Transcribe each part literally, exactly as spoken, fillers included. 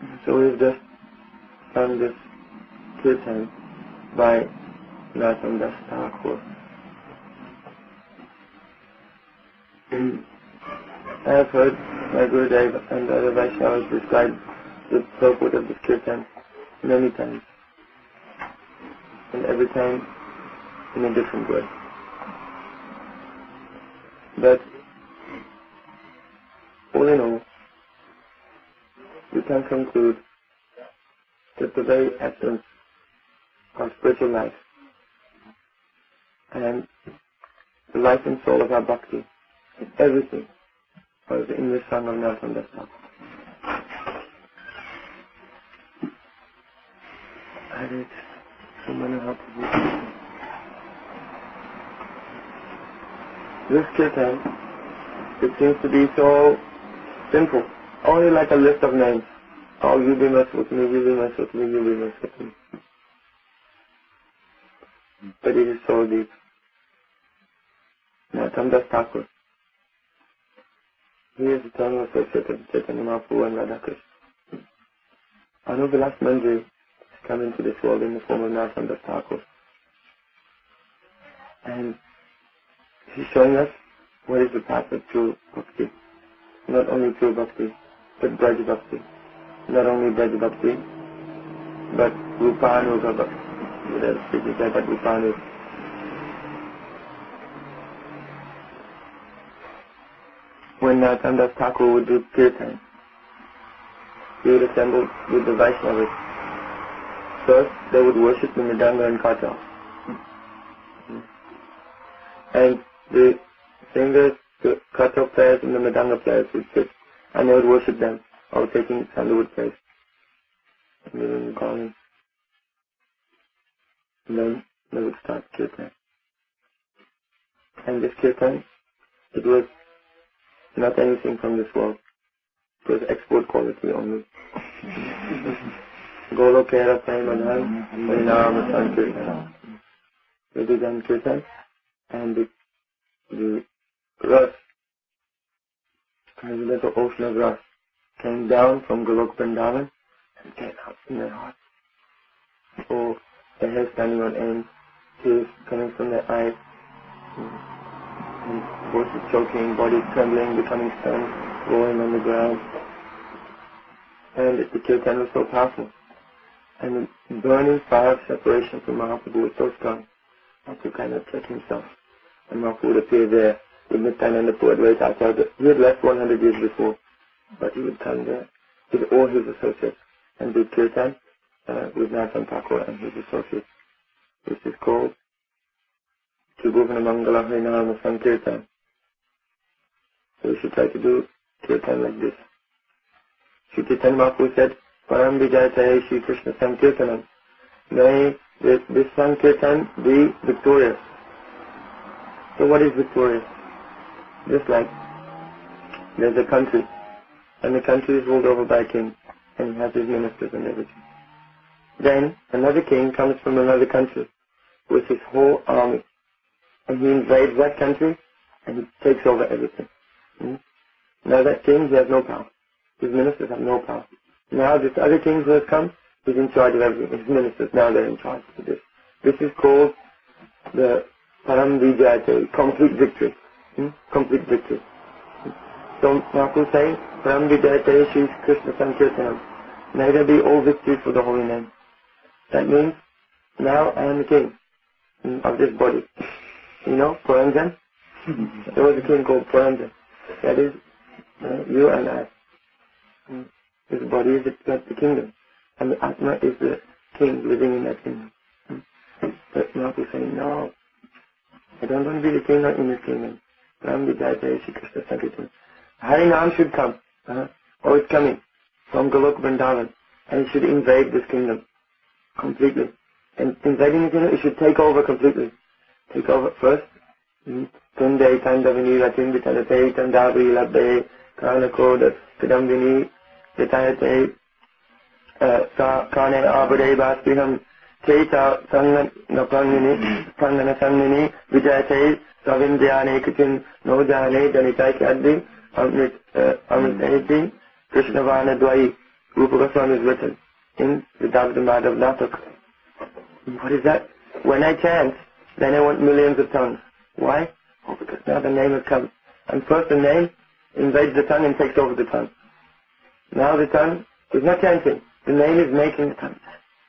So we've just done this kirtan by Narottam Das Thakur. I have heard my Gurudev and the other Vaishnavas describe the purport of this kirtan many times, and every time in a different way. But all in all, we can conclude that the very essence of spiritual life and the life and soul of our bhakti is everything was in this song of Narottam Das Thakur. Hare Krishna. This kirtan, it seems to be so simple, only like a list of names. Oh, you be merciful to me, you be merciful to me, you be merciful to me. But it is so deep. Narottam Das Thakur, he is the eternal associate of Chaitanya Mahaprabhu and Radha Krishna. Anuvilas Manjari has come into this world in the form of Narottam Das Thakur. And he's showing us what is the path of true bhakti. Not only true bhakti, but Braj Bhakti. Not only Braj Bhakti, but Rupanuga Bhakti. Whatever speaking said, but Rupanuga. When Narottam Das Thakur would do kirtan, he would assemble with the Vaishnavas. First, they would worship the Mridanga and Kata. And the singers, the Kata players and the Mridanga players would sit, and they would worship them, all taking sandalwood place. And then in the colony. And then they would start kirtan. And this kirtan, it was not anything from this world. It was export quality only. Golokera Premadhan Parinama Sankirtan. It is on kirtan, and the, the ras, kind of a little ocean of ras, came down from Golok Vrindavan and came out in their hearts. Oh, their hair standing on end, tears coming from their eyes, and voices choking, bodies trembling, becoming stunned, rolling on the ground. And the kirtan was so powerful. And the burning fire of separation from Mahaprabhu was so strong that to kind of check himself. And Mahaprabhu would appear there with Nityananda Purvait Acharya. He had left one hundred years before, but he would come there with all his associates and do kirtan uh, with Narottam Thakur and his associates. This is called Tribhuvana Mangala Harinama Sankirtan. So we should try to do kirtan like this. Shri Chaitanya Mahaprabhu said, Param Vijayataya Shri Krishna Sankirtanam. May this, this Sankirtan be victorious. So what is victorious? Just like there's a country, and the country is ruled over by a king, and he has his ministers and everything. Then another king comes from another country with his whole army, and he invades that country, and he takes over everything. Hmm? Now that king, he has no power. His ministers have no power. Now this other king who has come, he's in charge of everything. His ministers, now they're in charge of this. This is called the Param Vijayate, complete victory. Hmm? Complete victory. Hmm? So Mahaprabhu is saying, Param Vijayate Shri Krishna Sankirtanam. May there be all victory for the holy name. That means, now I am the king hmm, of this body. You know, Puranjan? There was a king called Puranjan. That is, uh, you and I. Hmm. This body is like the kingdom, and the Atma is the king living in that kingdom. Hmm. But Mahaprabhu is saying, no, I don't want to be the king in this kingdom. Ram Vijayate Shri Krishna Sankirtan. Harinam should come. Uh-huh. Oh, it's coming from Golok Vrindavan, and it should invade this kingdom completely. And invading the kingdom, it should take over completely. Take over first. Tunde Tandavini Ratin Vitanate Tandavi Labbe Karnakoda Kadambini Vitayate Kane Abade Baspiham Cheta Sanganapangini Pangana Sangini Vijayate Savindyane Kitin Nojane Janitai Kaddi Amrit Amrit Krishnavana Dwai Rupa Goswami is written in the Davadamada of Natak. What is that? When I chant, then I want millions of tongues. Why? Oh, because now the name has come. And first the name invades the tongue and takes over the tongue. Now the tongue is not chanting. The name is making the tongue.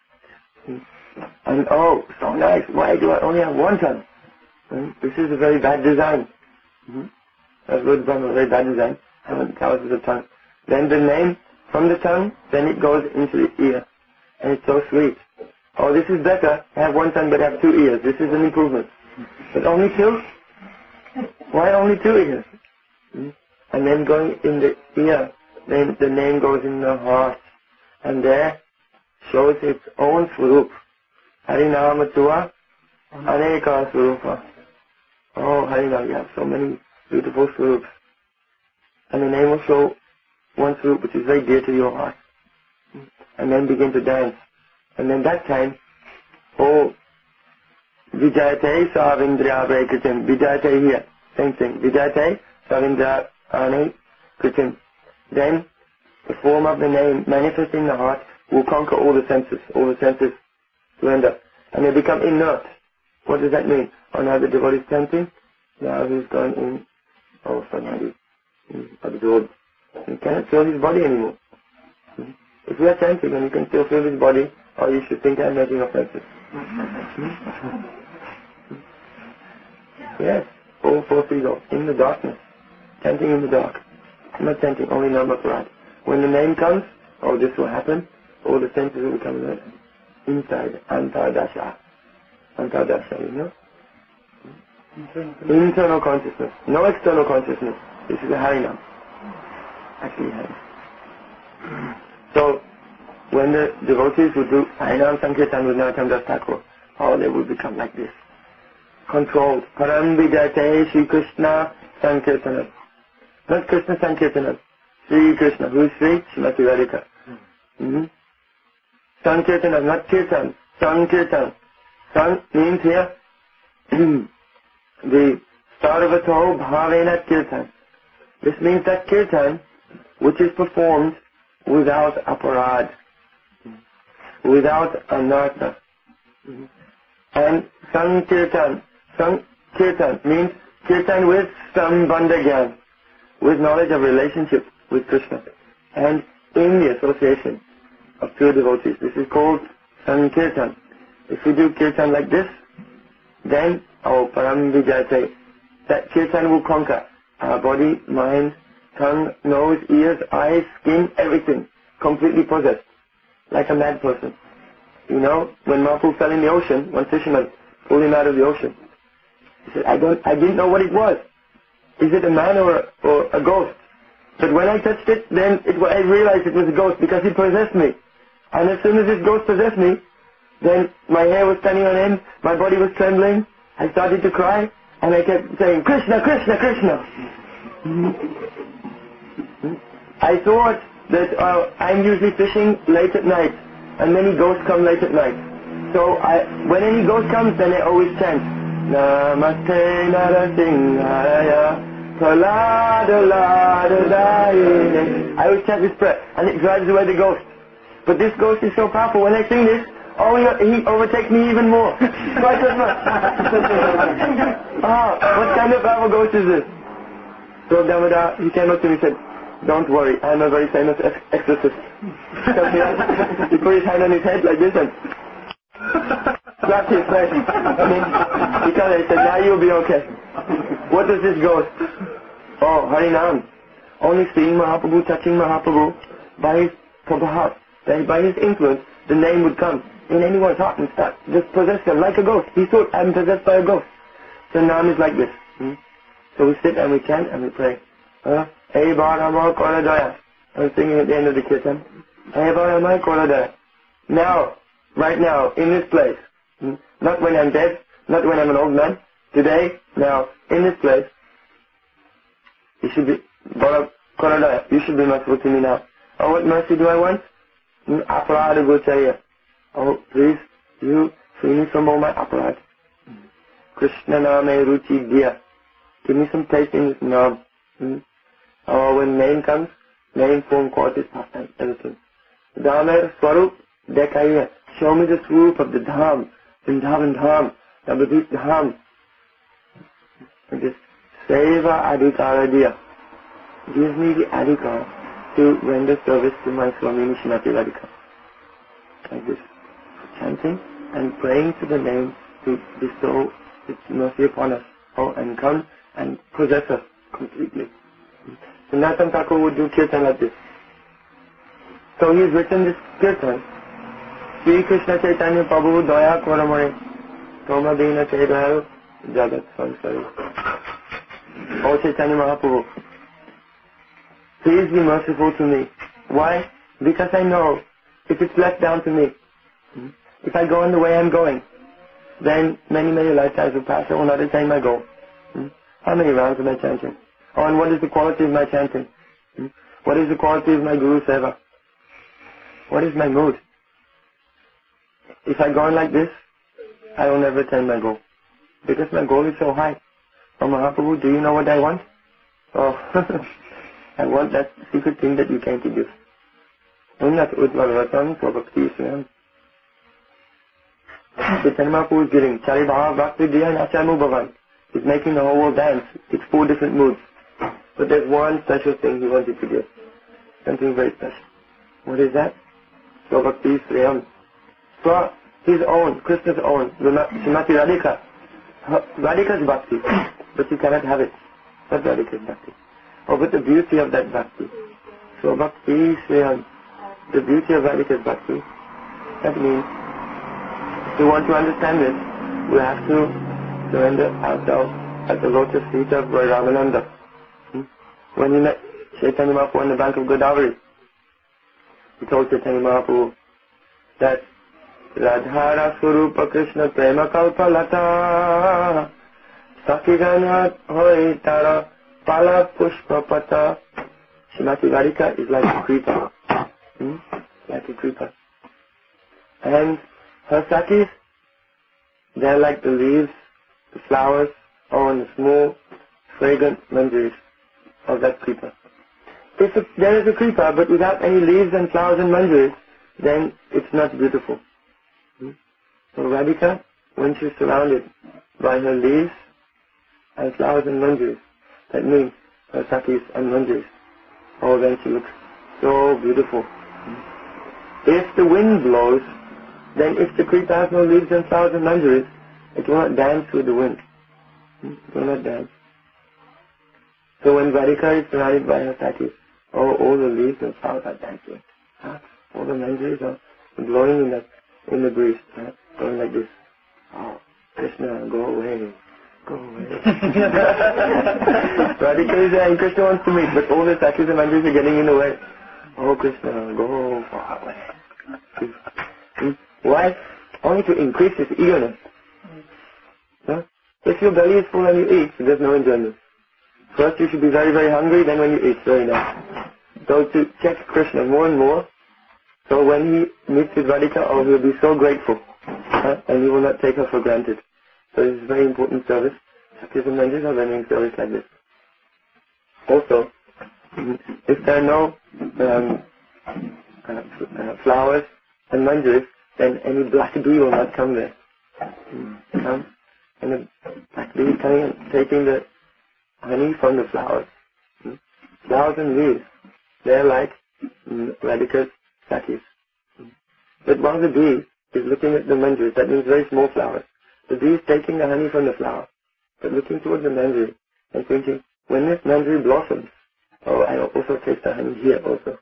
And oh, so nice. Why do I only have one tongue? Hmm? This is a very bad design. Mm-hmm. That's Lord Brahma, a very bad design. I want thousands of tongues. Then the name from the tongue, then it goes into the ear. And it's so sweet. Oh, this is better. I have one tongue but I have two ears. This is an improvement. But only two? Why only two ears? Hmm? And then going in the ear, then the name goes in the heart. And there shows its own swarup. Harinama Tua Aneka Swarupa. Oh, Harinama, you have so many beautiful swarups. And the name will show one swarup which is very dear to your heart. And then begin to dance. And then that time, oh, Vijayate Savindriya Kritim. Vijayate here, same thing. Vijayate Savindriya Ane Kritim. Then the form of the name manifesting in the heart will conquer all the senses. All the senses surrender. And they become inert. What does that mean? Oh, now the devotee is chanting. Now he's gone in. Oh, Samadhi. Absorbed. He cannot feel his body anymore. If we are chanting and you can still feel his body, or you should think I'm making offenses. Yes, all four ego in the darkness, chanting in the dark. I'm not chanting, only Namaparad. When the name comes, oh, this will happen, all the senses will become alert. Inside, Antardasha. Antardasha, you know? Internal consciousness, no external consciousness. This is a Harinam. Actually, Harinam. So, when the devotees would do Harinam Sankirtan with Narottam Das Thakur, oh, they would become like this. Controlled. Param Vijayate Sri Krishna Sankirtanam. Not Krishna Sankirtanam. Sri Krishna. Who is Sri? Srimati Radhika. Mm-hmm. Sankirtanam, not Kirtan. Sankirtan. San means here the Sarvatoho Bhavena Kirtan. This means that Kirtan which is performed without aparad, without anartha. And Sankirtan. Sankirtan means Kirtan with Sambandha Gyan, with knowledge of relationship with Krishna, and in the association of pure devotees. This is called Sankirtan. If we do Kirtan like this, then, oh, Param Vijayate, that Kirtan will conquer our body, mind, tongue, nose, ears, eyes, skin, everything, completely possessed, like a mad person. You know, when Mahaprabhu fell in the ocean, one fisherman pulled him out of the ocean. He said, I don't, I didn't know what it was. Is it a man or a, or a ghost? But when I touched it, then it, I realized it was a ghost because it possessed me. And as soon as this ghost possessed me, then my hair was standing on end, my body was trembling, I started to cry, and I kept saying, Krishna, Krishna, Krishna. I thought that uh, I'm usually fishing late at night, and many ghosts come late at night. So I, when any ghost comes, then I always chant, Namaste Narasimhaya Praladadadayine. I always chant this prayer, and it drives away the ghost. But this ghost is so powerful, when I sing this, oh, he overtakes me even more. Quite as much. Ah, what kind of powerful ghost is this? So Damodar, he came up to me and said, don't worry, I'm a very famous ex- exorcist. He put his hand on his head like this and slapped his face. I mean, because I said, now you'll be okay. What is this ghost? Oh, Harinam. Only seeing Mahaprabhu, touching Mahaprabhu, by his prabhat, by his influence, the name would come in anyone's heart and start just possess them like a ghost. He thought, I'm possessed by a ghost. So Nam is like this. Hmm? So we sit and we chant and we pray. Uh, Hey Bharamar Koradaya. I'm singing at the end of the kirtan. Hey Bharamar Koradaya. Now, right now, in this place, hmm? Not when I'm dead, not when I'm an old man, today, now, in this place, you should be, Bharamar Koradaya, you should be merciful to me now. Oh, what mercy do I want? Aparada Gochaya. Oh, please, you free me from all my aparad. Krishna Name Ruchi Diya. Give me some taste in this nam. Hmm? Oh, when name comes, name, form, qualities, pastime, everything. Dhamer Swarup Dekaiya. Show me the swoop of the Dham, Vrindavan Dham, Navadvip Dham. This Seva Adhikara Diya gives me the adhikar to render service to my Swamini Srimati Radhika. Like this, chanting and praying to the name to bestow its mercy upon us, oh, and come and possess us completely. So Nathan Thakur would do kirtan like this. So he's written this kirtan. Sri Krishna Chaitanya Prabhu Daya Koramare Toma Dina Chaitanya Jagat Sansari. O Chaitanya Mahaprabhu, please be merciful to me. Why? Because I know if it's left down to me, if I go in the way I'm going, then many, many lifetimes will pass. I will not attain my goal. How many rounds am I chanting? Oh, and what is the quality of my chanting? What is the quality of my Guru Seva? What is my mood? If I go on like this, I will never attain my goal. Because my goal is so high. Oh Mahaprabhu, do you know what I want? Oh, I want that secret thing that you came to give. Unnat Udvalvatam Swabhakti Swayam. Chaitanya Mahaprabhu is giving Charibhava Bhakti Diya Nachamu Bhavan. He's making the whole world dance. It's four different moods. But there's one special thing he wanted to give. Something very special. What is that? Swabhakti Swayam. Swa, his own, Krishna's own, Srimati Radhika. Radhika's bhakti, but you cannot have it. Not Radhika's bhakti. Oh, but the beauty of that bhakti. So bhakti Swayam, the beauty of Radhika's bhakti, that means, if we want to understand this, we have to surrender ourselves at the lotus feet of Roy Ramananda. Hmm? When he met Chaitanya Mahaprabhu on the bank of Godavari, he told Chaitanya Mahaprabhu that Radhara Swarupa Krishna Prema Kalpalata Sakigana Hoi Tara Pala Pushpa Pata. Srimati Radhika is like a creeper. Hmm? Like a creeper. And her sakis, they're like the leaves, the flowers, or the small, fragrant manjaris of that creeper. If it, there is a creeper, but without any leaves and flowers and manjaris, then it's not beautiful. So Radhika, when she's surrounded by her leaves and flowers and manjaris, that means her sakis and manjaris, oh, then she looks so beautiful. If the wind blows, then if the creeper has no leaves and flowers and manjaris, it will not dance with the wind. It will not dance. So when Radhika is surrounded by her sakis, oh, all the leaves and flowers are dancing. Huh? All the manjaris are blowing in the, in the breeze. Huh? Going like this. Oh, Krishna, go away. Go away. Radhika is there and Krishna wants to meet, but all the sakis and manjaris are getting in the way. Oh, Krishna, go far away. Hmm? Why? Only to increase his eagerness. Huh? If your belly is full and you eat, there's no enjoyment. First you should be very, very hungry, then when you eat, very nice. So to check Krishna more and more, so when he meets with Radhika, oh, he'll be so grateful. Huh? And he will not take her for granted. So this is a very important service. Sakis and manjaris are rendering service like this. Also, if there are no um, uh, uh, flowers and manjaris, then any black bee will not come there. Come, and the black bee is coming and taking the honey from the flowers. Flowers and leaves, they're like Radhika's sakis. But while the bee is looking at the manjaris, that means very small flowers, the bee is taking the honey from the flower, but looking towards the manjari and thinking, when this manjari blossoms, oh, I will also taste the honey here also.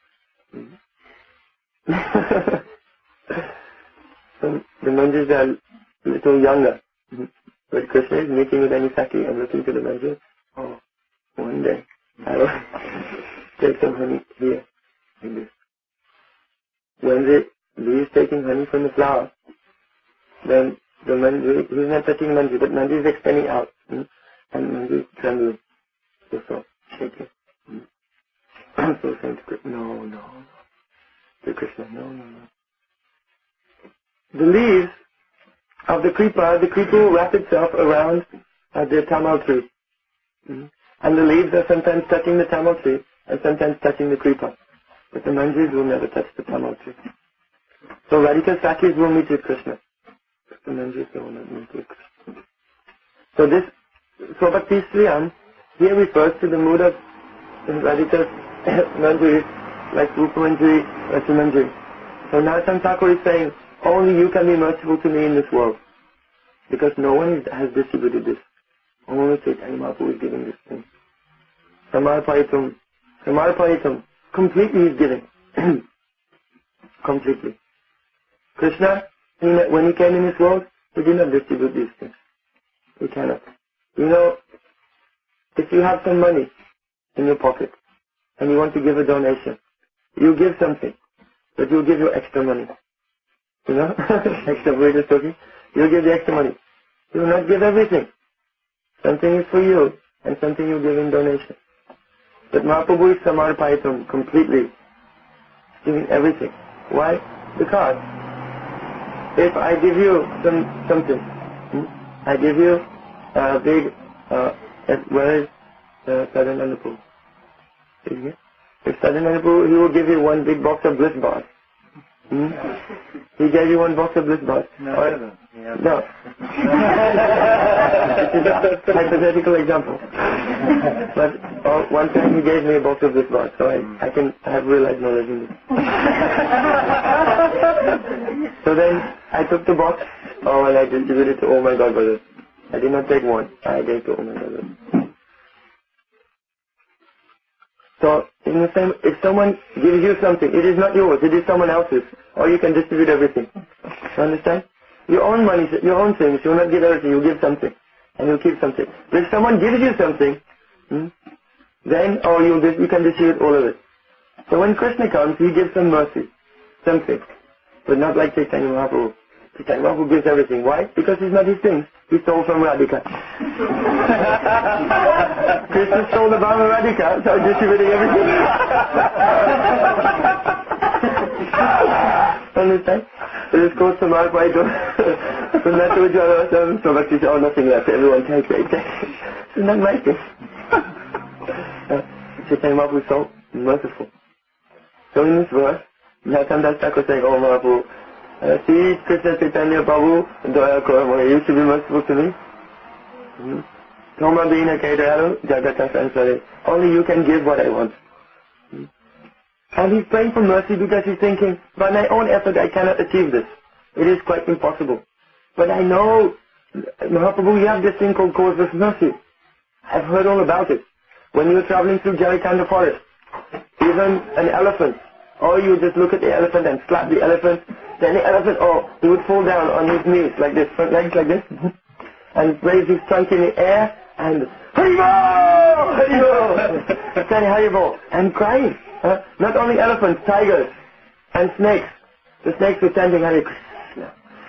So the manjaris are a little younger. But Krishna is meeting with any saki and looking to the manjari, oh, one day I will take some honey here, like this. When the bee is taking honey from the flower, then the manjari, he is not touching manjari, but manjari is extending out, hmm? and manjari is trembling, so shaking. Hmm? So saying to Krishna, no, no, no. To Krishna, no, no, no. The leaves of the creeper, the creeper will wrap itself around uh, the tamal tree. Hmm? And the leaves are sometimes touching the tamal tree and sometimes touching the creeper. But the Manjis will never touch the Tamal tree. So Radhika Sakhis will meet with Krishna. But the Manjis will not meet with Krishna. So this, so Bhakti Sriyam here refers to the mood of Radhika's Manjis, like Rupa Manjari, Rasa Manjari. So Narottam Thakur is saying, only you can be merciful to me in this world. Because no one is, has distributed this. Only Chaitanya Mahaprabhu is giving this thing. Samarpayitam, Samarpayitam, completely is giving. Completely. Krishna, he, when he came in this world, he did not distribute these things. He cannot. You know, if you have some money in your pocket and you want to give a donation, you give something, but you give your extra money. You know, extra weight is talking. You give the extra money. You will not give everything. Something is for you and something you give in donation. But Mahaprabhu is Samarpayitam, completely giving everything. Why? Because if I give you some something, hmm, I give you a big, uh, where is uh, Sadanandapur? If Sadanandapur, he will give you one big box of bliss bars. Hmm? He gave you one box of bliss bars. No. Or, Yeah. no. It's a hypothetical example. But uh, one time he gave me a box of bliss bars, so I, I can have realized knowledge in this. So then I took the box, oh, and I distributed to all my God brothers. I did not take one. I gave to all my God brothers. So, in the same, if someone gives you something, it is not yours, it is someone else's, or you can distribute everything. You understand? Your own money, your own things, you will not give everything, you give something, and you keep something. But if someone gives you something, hmm, then, oh, you, you can distribute all of it. So when Krishna comes, he gives some mercy, something, but not like Chaitanya Mahaprabhu. Chaitanya Mahaprabhu gives everything. Why? Because it's not his things. He stole from Radhika. Krishna stole the Bhava Radhika, so distributing everything. Understand? It is called Samarpayitam. From that to Ujjvala, so Bhakti said, oh, nothing left, everyone take it, take it. It's not my thing. Chaitanya Mahaprabhu is so merciful. So in this verse, Narottam Das Thakur saying, oh Mahaprabhu, Uh, see, Krishna Chaitanya Prabhu, Daya Koramaya, you should be merciful to me. Toma Bina Kaitaru, Jagata Sansare. Only you can give what I want. Hmm? And he's praying for mercy because he's thinking, by my own effort I cannot achieve this. It is quite impossible. But I know, Mahaprabhu, you have this thing called causeless mercy. I've heard all about it. When you're traveling through Jarikanda forest, even an elephant, or you just look at the elephant and slap the elephant, then the elephant, oh, he would fall down on his knees like this, front legs like this, and raise his trunk in the air, and Haribo! Haribo! Saying Haribo, and crying. Huh? Not only elephants, tigers, and snakes. The snakes were chanting Hare Krishna.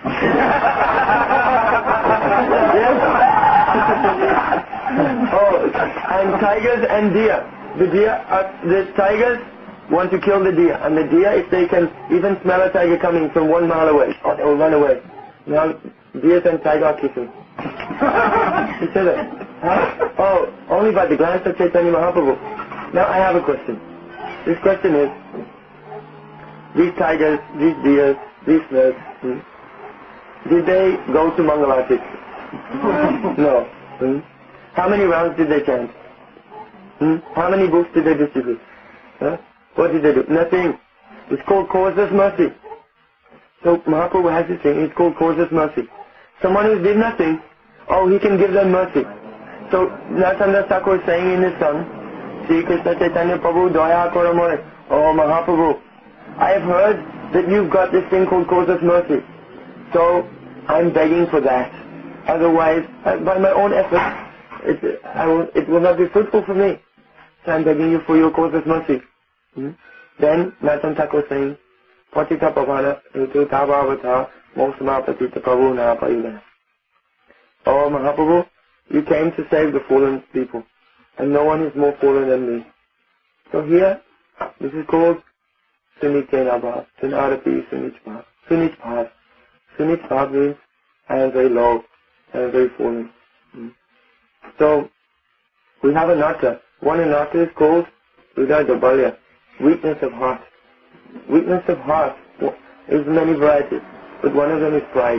Oh, and tigers and deer. The deer, are, the tigers want to kill the deer, and the deer, if they can even smell a tiger coming from one mile away, or they will run away. Now, deers and tiger are kissing. He said that. Huh? Oh, only by the glance of Chaitanya Mahaprabhu. Now I have a question. This question is, these tigers, these deers, these snakes, hmm, did they go to Mangalartik? No. Hmm? How many rounds did they chant? Hmm? How many books did they distribute? Huh? What did they do? Nothing. It's called causeless mercy. So Mahaprabhu has this thing, it's called causeless mercy. Someone who did nothing, oh, he can give them mercy. So Narottam Das Thakur is saying in his song, Sri Krishna Chaitanya Prabhu Daya Koramore, oh Mahaprabhu, I have heard that you've got this thing called causeless mercy. So I'm begging for that. Otherwise, by my own effort, it, I will, it will not be fruitful for me. So I'm begging you for your causeless mercy. Hmm? Then Narottam Thakur saying, Patita Pavana Ritu Tabhavata Mosama Patita Prabhu Na Payudana. Oh Mahaprabhu, you came to save the fallen people, and no one is more fallen than me. So here, this is called Sunitena Sunarapi Sunitpa. Sunitpa. Sunitpa means I am very low, I am very fallen. Hmm. So, we have a nata. One anata is called Hridaya Dabalya, weakness of heart. Weakness of heart is many varieties, but one of them is pride.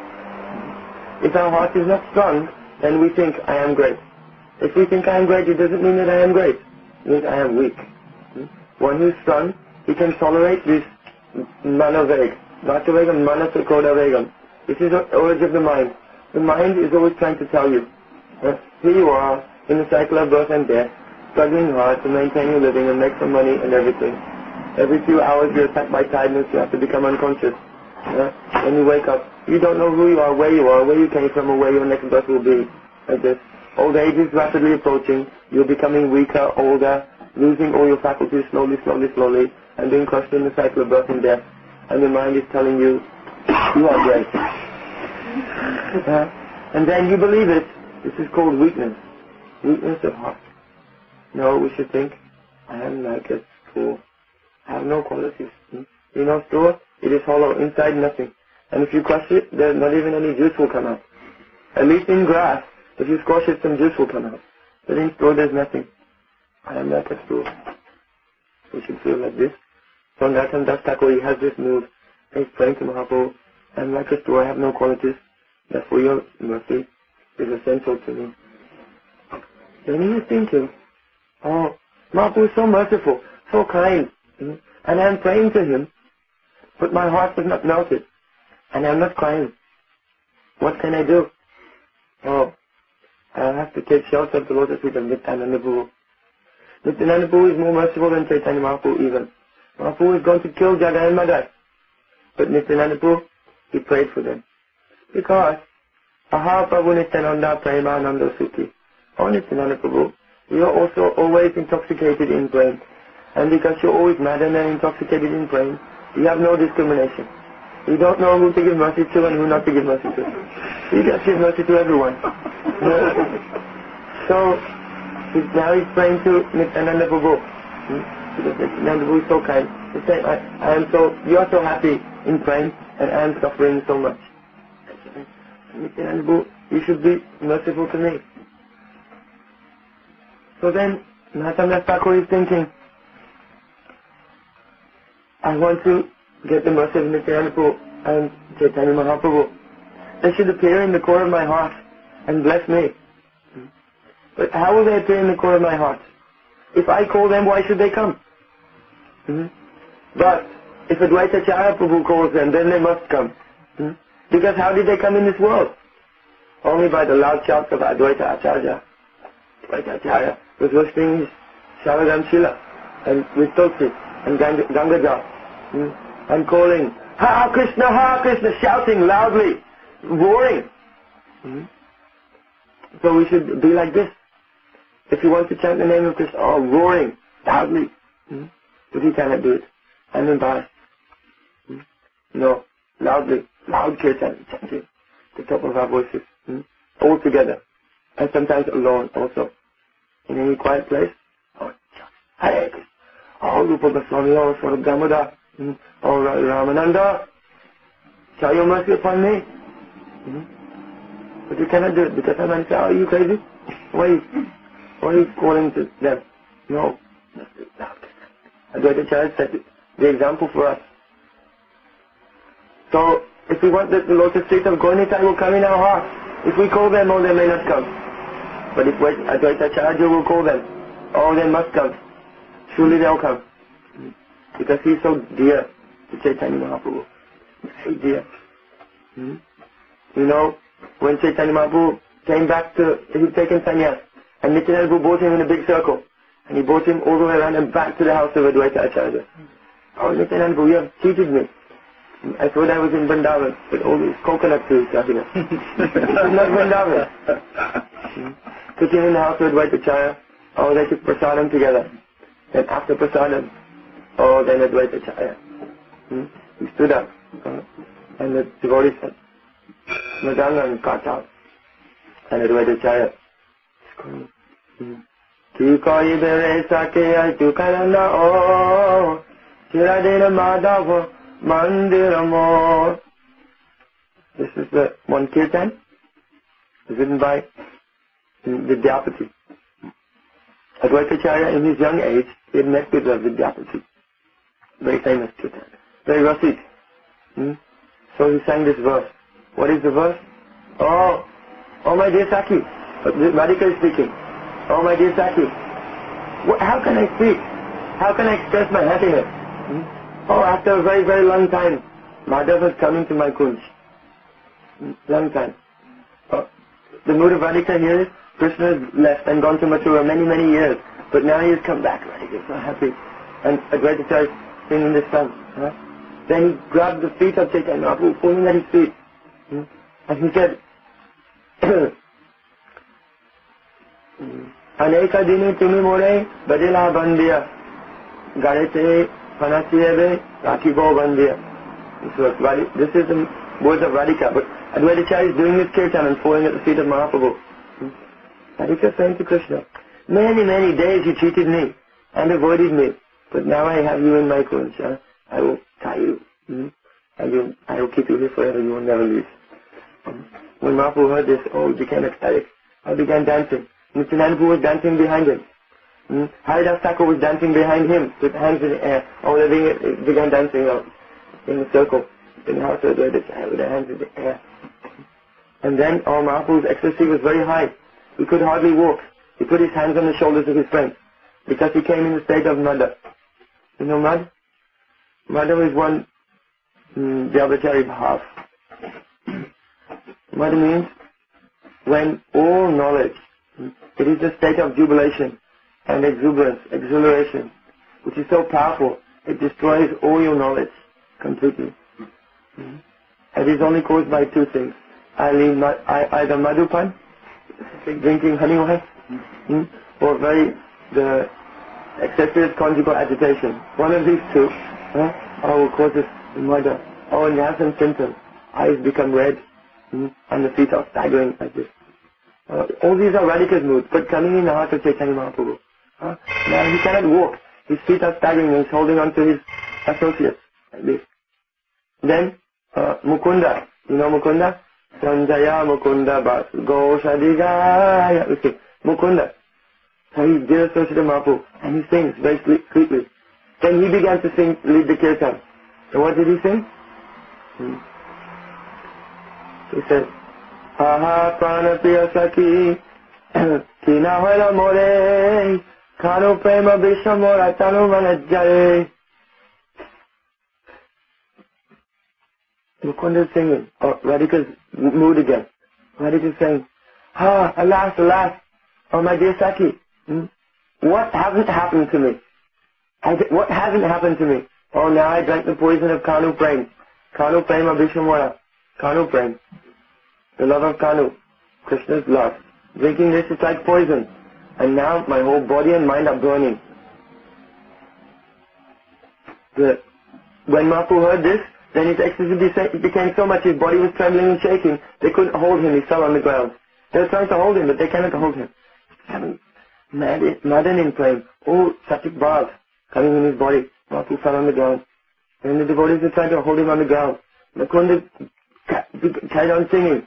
If our heart is not strong, then we think, I am great. If we think I am great, it doesn't mean that I am great. It means I am weak. One who is strong, he can tolerate this manaveg. Vatavegam, manasakrodavegam. This is the urge of the mind. The mind is always trying to tell you, uh, here you are, in the cycle of birth and death, struggling hard to maintain your living and make some money and everything. Every few hours you're attacked by tiredness, you have to become unconscious. Uh, when you wake up, you don't know who you are, where you are, where you came from, or where your next birth will be. Like this. Old age is rapidly approaching, you're becoming weaker, older, losing all your faculties slowly, slowly, slowly, and being crushed in the cycle of birth and death. And the mind is telling you, you are great. Uh, and then you believe it. This is called weakness. Weakness of heart. No, we should think, I am like a straw. I have no qualities. Hmm? You know straw? It is hollow, inside nothing. And if you crush it, there's not even any juice will come out. At least in grass, if you squash it, some juice will come out. But in straw, there's nothing. I am like a straw. We should feel like this. So Narottam Das Thakur, he has this mood. He's praying to Mahaprabhu, I am like a straw, I have no qualities. Therefore your mercy is essential to me. Then he is thinking, oh, Mahaprabhu is so merciful, so kind. Mm-hmm. And I am praying to him, but my heart is not melted. And I am not crying. What can I do? Oh, I have to take shelter of the lotus feet of Nityananda Prabhu. Nityananda Prabhu is more merciful than Chaitanya Mahaprabhu even. Mahaprabhu is going to kill Jagai and Madai. But Nityananda Prabhu, he prayed for them. Because, Aha Prabhu Nityananda Premananda Sukhi. Oh Nityananda Prabhu, you are also always intoxicated in praying. And because you're always maddened and intoxicated in praying, you have no discrimination. You don't know who to give mercy to and who not to give mercy to. You just give mercy to everyone. So, he's, now he's praying to Nityananda Prabhu. Hmm? Because Nityananda Prabhu is so kind. He's saying, I, I am so, you are so happy in praying and I am suffering so much. Nityananda Prabhu, you should be merciful to me. So then, Narottam Das Thakur is thinking, I want to get the mercy of Nityananda Prabhu and Chaitanya Mahaprabhu. They should appear in the core of my heart and bless me. But how will they appear in the core of my heart? If I call them, why should they come? Mm-hmm. But if Advaita Acharya Prabhu calls them, then they must come. Mm-hmm. Because how did they come in this world? Only by the loud shouts of Advaita Acharya. Advaita Acharya was worshipping his Sharadam Shila and with Tulsi and Gangaja mm-hmm. and calling, Ha Krishna, Ha Krishna, shouting loudly, roaring. Mm-hmm. So we should be like this. If you want to chant the name of Krishna, oh, roaring, loudly. Mm-hmm. But he cannot do it. I'm embarrassed. Mm-hmm. No, loudly, loud kirtan, chanting, the top of our voices, mm-hmm. all together. And sometimes alone also. In any quiet place, oh, Hare Krishna, oh, Rupa Goswami, oh, Swarup Damodar, mm-hmm. oh, Ramananda, show your mercy upon me. Mm-hmm. But you cannot do it because I might say, oh, are you crazy? Why are you, why are you calling to them? No. Advaita Acharya set the example for us. So, if we want that the lotus feet of Gaura will come in our heart, if we call them, oh, they may not come. But if Advaita Acharya will call them, oh, they must come. Surely they'll come. Because he is so dear to Chaitanya Mahaprabhu. So dear. Hmm? You know, when Chaitanya Mahaprabhu came back to, he'd taken sannyas, and Nityananda Prabhu brought him in a big circle, and he brought him all the way around and back to the house of Advaita Acharya. Oh, Nityananda Prabhu, you have cheated me. I thought I was in Vrindavan, but all these coconut trees are here. This is not Vrindavan. Hmm? Took him in the house of Advaita Acharya. Oh, they took prasadam together. Then after prasadam, oh, then Advaita Acharya. Hmm? He stood up, uh, and the devotee said, Madanga and Kata. And Advaita Acharya is going, Ki koi bere sake aitu karana o, Chiradena Madhava Mandiramo. This is the one kirtan, written by Vidyapati. Advaita Acharya in his young age, he had met with Vidyapati. very famous, very Rasit. Hmm? So he sang this verse. What is the verse? Oh, oh my dear Saki. Radhika is speaking. Oh my dear Saki. What, how can I speak? How can I express my happiness? Hmm? Oh, after a very, very long time, Madhav was coming to my kunj. Hmm? Long time. Oh, the mood of Radhika here is Krishna has left and gone to Mathura many, many years. But now he has come back. Radhika is so happy. And Advaita is singing this song. Huh? Then he grabbed the feet of Chaitanya Mahaprabhu, pulling at his feet. Hmm? And he said, Aneka dini tumi more badila bandiya garete panasiyebe rakibo bandiya. This is the words of Radhika. But Advaita is doing this kirtan and falling at the feet of Mahaprabhu. Hmm? Radhika is saying to Krishna, many, many days you cheated me and avoided me. But now I have you in my kunj. Huh? I will tie you. Hmm? And you, I will keep you here forever. You will never leave. Hmm? When Mahaprabhu heard this, oh, he became ecstatic. I began dancing. Nityananda was dancing behind him. Hmm? Haridas Thakur was dancing behind him with hands in the air. Oh, they began, began dancing uh, in a circle in the house of Advaita with their hands in the air. And then, oh, Mahaprabhu's ecstasy was very high. He could hardly walk. He put his hands on the shoulders of his friends because he came in the state of Madha. You know Madha? Madha is one mm, Vyabhachari bhav. Madha means when all knowledge, it is a state of jubilation and exuberance, exhilaration, which is so powerful, it destroys all your knowledge completely. Mm-hmm. It is only caused by two things. Either madhupan, drinking honey wine, mm-hmm, or very, the excessive conjugal agitation. One of these two, huh, oh, causes murder. Oh, and you have some symptoms. Eyes become red, mm-hmm, and the feet are staggering like this. Uh, all these are Radhika's moods, but coming in the heart of Chaitanya Mahaprabhu. Huh? Now he cannot walk. His feet are staggering and he's holding on to his associates like this. Then, uh, Mukunda. You know Mukunda? Sanjaya Mukunda Bas Goshadigaya. Okay, Mukunda. So he did associate of Mahaprabhu and he sings very sweetly. Then he began to sing, lead the kirtan. So what did he sing? Hmm. He said, Aha prana priya saki kina hoila more kano prema vishamora tanu manajjare. Mukunda is singing. Oh, Radhika's mood again. Radhika is saying, Ah, alas, alas, oh my dear Saki, hmm? What hasn't happened to me? I, what hasn't happened to me? Oh, now I drank the poison of Kanu Prem. Kanu Prema Vishamora. Kanu Prem. The love of Kanu, Krishna's love. Drinking this is like poison. And now my whole body and mind are burning. The, when Mahaprabhu heard this, then his ecstasy became so much, his body was trembling and shaking. They couldn't hold him, he fell on the ground. They were trying to hold him, but they cannot hold him. Having madden in flame, all sattvic bhavs coming in his body. Mahaprabhu fell on the ground. And the devotees were trying to hold him on the ground. Mukunda carried on singing.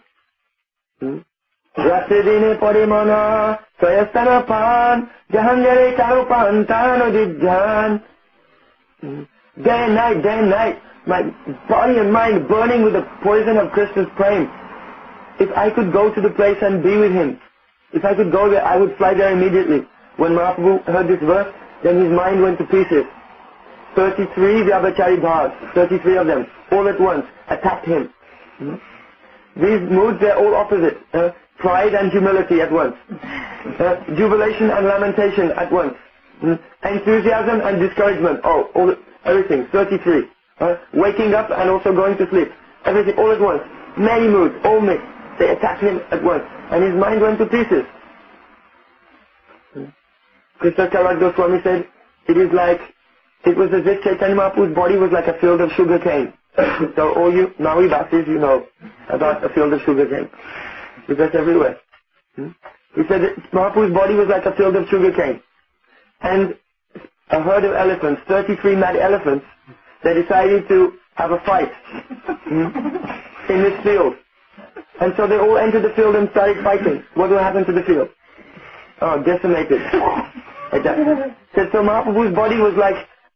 Rasidine Parimana Sayastana Pan Jahangare Karupan Tano Didjan. Day and night, day and night, my body and mind burning with the poison of Krishna's prem. If I could go to the place and be with him, if I could go there, I would fly there immediately. When Mahaprabhu heard this verse, then his mind went to pieces. thirty-three Vyabhachari bhavs, thirty-three of them, all at once, attacked him. Hmm? These moods, they're all opposite. Uh, pride and humility at once. Uh, jubilation and lamentation at once. Hmm? Enthusiasm and discouragement. Oh, all, everything. thirty-three. Uh, waking up and also going to sleep. Everything all at once. Many moods, all mixed. They attacked him at once. And his mind went to pieces. Hmm? Krishna Kaviraj Goswami said, it is like, it was as if Chaitanya Mahaprabhu's body was like a field of sugar cane. So all you Maui Bhaktis, you know about a field of sugar cane. Because everywhere. Hmm? He said that Mahaprabhu's body was like a field of sugar cane. And a herd of elephants, thirty-three mad elephants, they decided to have a fight hmm, in this field. And so they all entered the field and started fighting. What will happen to the field? Oh, decimated. Like that. So Mahaprabhu's body was like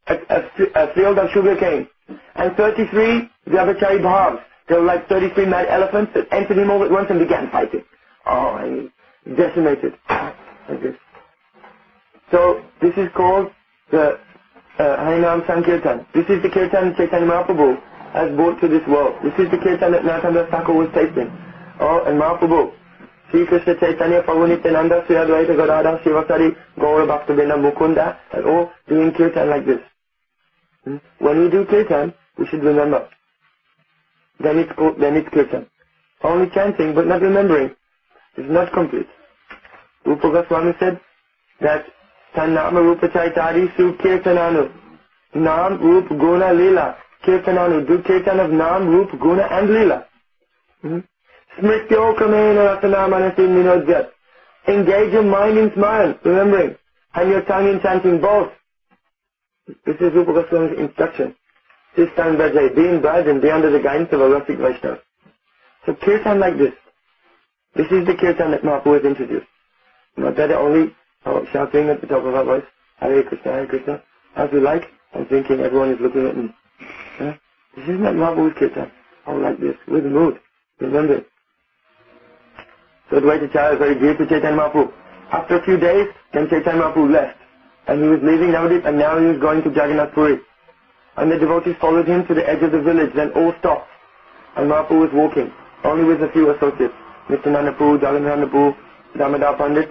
a, a, a field of sugar cane. And thirty-three Vyabhachari Bhavs. They were like thirty-three mad elephants that entered him all at once and began fighting. Oh, and he decimated. Like this. So, this is called the uh, Harinam Sankirtan. This is the Kirtan Chaitanya Mahaprabhu has brought to this world. This is the Kirtan that Narottam Thakur was tasting. Oh, and Mahaprabhu, Sri Krishna Chaitanya, Prabhu Nityananda, Sri Advaita Gadadhar, Shivasari, Gaura Bhaktivinoda Mukunda, and all doing Kirtan like this. Hmm? When we do Kirtan, we should remember. Then it's, then it's Kirtan. Only chanting but not remembering is not complete. Rupa Goswami said that Tannama Rupa Chaitari Su Kirtananu. Nam, Rup, Guna, Leela. Kirtananu. Do Kirtan of Nam, Rup, Guna and Leela. Hmm? Smrityo Kamena Ratanamanasi Minodjat. Engage your mind in smiling, remembering, and your tongue in chanting both. This is Rupa Goswami's instruction. Sistan Bhajai, be in Braj and be under the guidance of a Rasik Vaishnava. So Kirtan like this. This is the Kirtan that Mahaprabhu has introduced. Not that only oh, shouting at the top of our voice, Hare Krishna, Hare Krishna, as we like, and thinking everyone is looking at me. Huh? This is not Mahaprabhu's Kirtan. Oh, like this, with mood. Remember it. So Advaitacharya is very dear to Chaitanya Mahaprabhu. After a few days, then Chaitanya Mahaprabhu left. And he was leaving Navadip, and now he was going to Jagannath Puri. And the devotees followed him to the edge of the village, then all stopped. And Mahaprabhu was walking, only with a few associates. Nityananda Prabhu, Jagannath Prabhu, Damodar Pandit,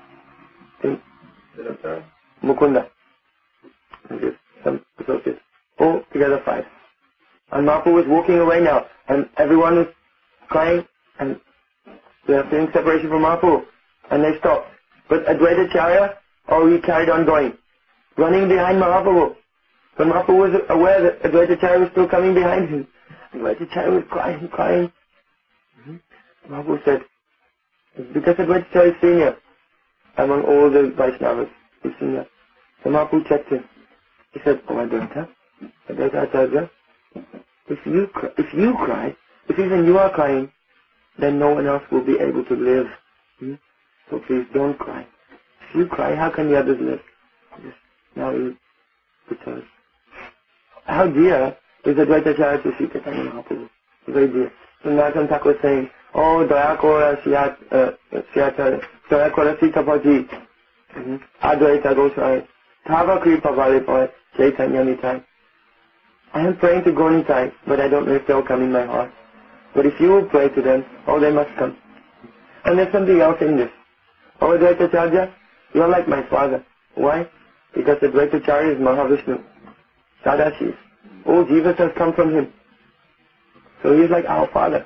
Mukunda. And some associates. All together five. And Mahaprabhu was walking away now, and everyone was crying, and they are feeling separation from Mahaprabhu. And they stopped. But Advaitacharya, oh, he carried on going, running behind Mahaprabhu. But Mahaprabhu was aware that Advaitacharya was still coming behind him. Advaitacharya was crying, crying. Mm-hmm. Mahaprabhu said, because Advaitacharya is senior among all the Vaishnavas, he's senior. So Mahaprabhu checked him. He said, oh Advaita, Advaitacharya, if you, cry, if you cry, if even you are crying, then no one else will be able to live. Hmm? So please don't cry. If you cry, how can the others live? Just now he returns. How dear is Advaitacharya to Sri Chaitanya Mahaprabhu? Very dear. So Narottam Thakur was saying, oh, Daya Kora Siyata, Daya Kora Sitapaji, Advaita Goswami, Tava Kripa Valipoy, Chaitanya Nitai. I am praying to Gaura Nitai, but I don't know if they'll come in my heart. But if you will pray to them, oh, they must come. And there's something else in this. Oh, Advaitacharya, you are like my father. Why? Because Advaitacharya is Mahavishnu, Sadashiv. All jivas has come from him. So he is like our father.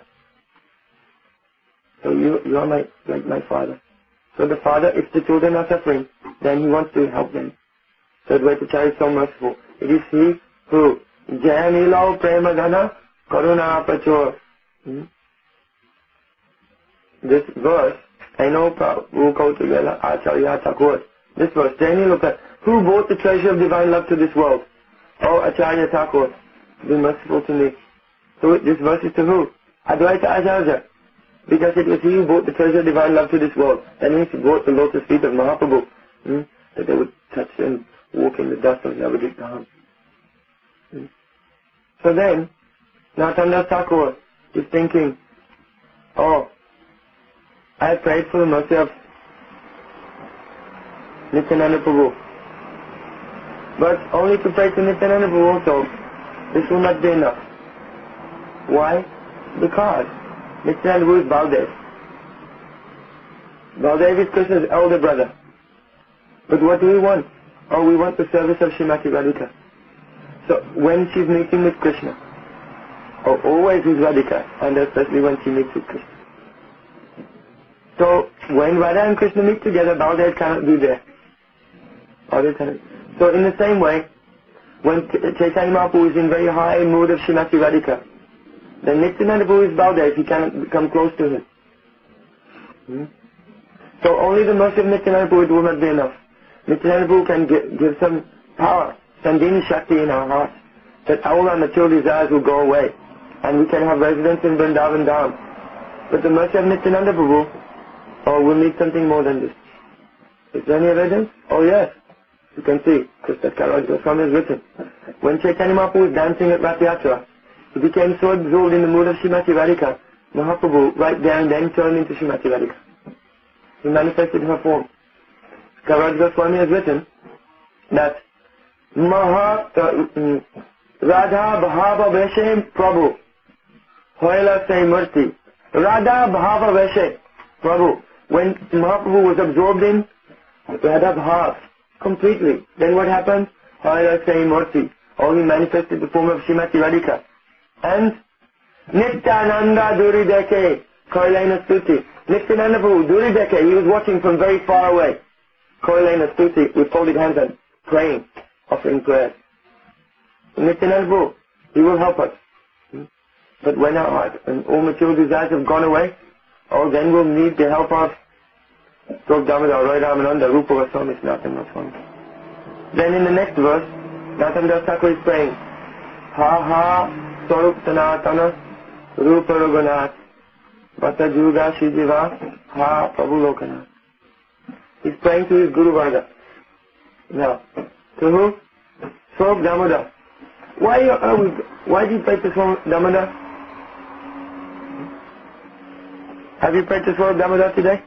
So you, you are my, like my father. So the father, if the children are suffering, then he wants to help them. So Advaitacharya is so merciful. It is he who, Jayanilo Prema Gana Karuna Apachor. Hmm? This verse, I know Prabhu Kautigala Acharya Thakur. This verse, Jayanilo, who brought the treasure of divine love to this world? Oh, Acharya Thakur, be merciful to me. So this verse is to who? Advaita Acharya. Because it was he who brought the treasure of divine love to this world. That means he brought the lotus feet of Mahaprabhu. Hmm? That they would touch and walk in the dust of Navadip Dham. Hmm? So then, Narottam Thakur is thinking, oh, I prayed for the mercy of Nityananda Prabhu. But only to pray to Nityananda Prabhu also, this will not be enough. Why? Because Nityananda Prabhu is Baldev. Baldev is Krishna's elder brother. But what do we want? Oh, we want the service of Srimati Radhika. So when she's meeting with Krishna, oh, always with Radhika, and especially when she meets with Krishna. So when Radha and Krishna meet together, Baldev cannot be there. Baldev cannot. So in the same way, when Chaitanya Mahaprabhu is in very high mood of Srimati Radhika, then Nityananda Prabhu is Baldev, he cannot come close to him. Hmm? So only the mercy of Nityananda Prabhu will not be enough. Nityananda Prabhu can give, give some power, Sandhini Shakti in our hearts, that all our material desires will go away, and we can have residence in Vrindavan Dham. But the mercy of Nityananda Prabhu, oh, we'll need something more than this. Is there any evidence? Oh yes. You can see, just as Kaviraj Goswami has written. When Chaitanya Mahaprabhu was dancing at Rath Yatra, he became so absorbed in the mood of Srimati Radhika, Mahaprabhu right there and then turned into Srimati Radhika. He manifested her form. Kaviraj Goswami has written that Maha uh, Radha Bhava Veshe Prabhu Hoila Se Murti. Radha Bhava Veshe Prabhu. When Mahaprabhu was absorbed in Radha Bhav completely, then what happened? Hoila Se Murti. Or he manifested the form of Srimati Radhika. And Nityananda Duri Deke Koilena Stuti. Nityananda Prabhu Duri Deke, he was watching from very far away. Koilena Stuti, with folded hands and praying, offering prayers. Nityananda Prabhu, he will help us. But when our heart and all material desires have gone away, oh, then we'll need the help of Swarup Damodar, Roy Ramananda, Rupa Goswami, Sanatana Goswami. Then in the next verse, Narottam Das Thakur is praying, Ha ha, Swarup Sanatana, Rupa Raghunath, Vata Juga Shijiva, Ha Prabhu Lokanath. He's praying to his Guru Varga. Now, to who? Swarup Damodar. Why are we, why do you pray to Swarup Damodar? Have you prayed to Swarup Damodar today?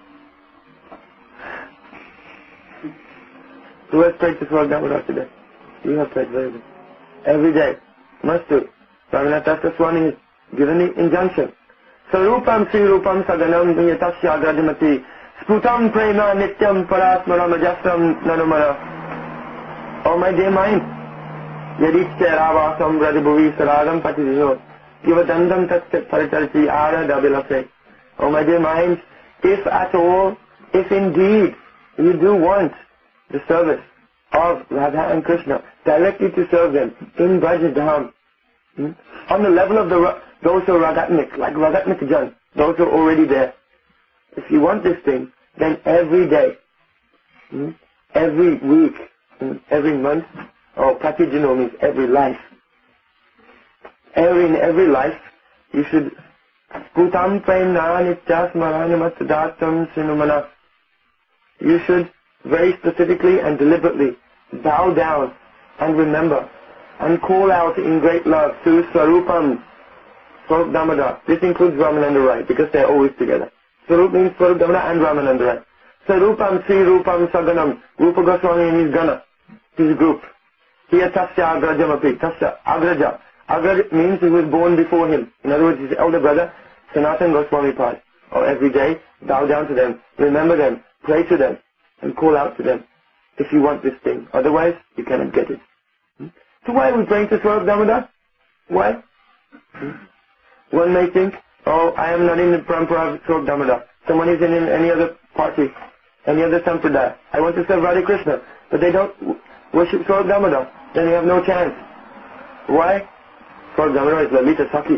Who has prayed to Swarup Damodar today? You have prayed very good. Every day. Must do. Raghunath Das Goswami has given the injunction. Sarupam Sri Rupam Saganam Yatasya Agradimati Sputam Prema Nityam Parasmaram Ajasram Nanumara. Oh my dear mind, Yadichyarabhasam Radibhuvi Saradam Patidino Givadandam Tatsat Paritarti Ara Dabilase. Oh my dear mind, if at all, if indeed you do want the service of Radha and Krishna, directly to serve them in Brajadham, hmm? on the level of the those who are Radhatmik, like Radhatmik Jan, those who are already there. If you want this thing, then every day, hmm? every week, hmm? every month, or Pratijino means every life. Every, in every life, you should Putam Premna Nityas Maranimatadatam Sinumana. You should very specifically and deliberately bow down and remember and call out in great love to Swarupam, Swarup Damodar. This includes Ramananda Rai because they are always together. Swarup means Swarup Damodar and Ramananda Rai. Sarupam Sri Rupam Saganam, Rupa Goswami and his Gana, his group. Here Tasya Agrajamapi, Tasya Agraja. Agraj means he was born before him. In other words, his elder brother, Sanatana Goswami Pad. Or every day, bow down to them, remember them, pray to them, and call out to them if you want this thing. Otherwise, you cannot get it. Hmm? So why are we praying to Swarup Damodar? Why? Hmm? One may think, oh, I am not in the parampara of Swarup Damodar. Someone is in, in any other party, any other sampradaya. I want to serve Radha Krishna, but they don't worship Swarup Damodar. Then you have no chance. Why? Swarup Damodar is Lalita Sakhi.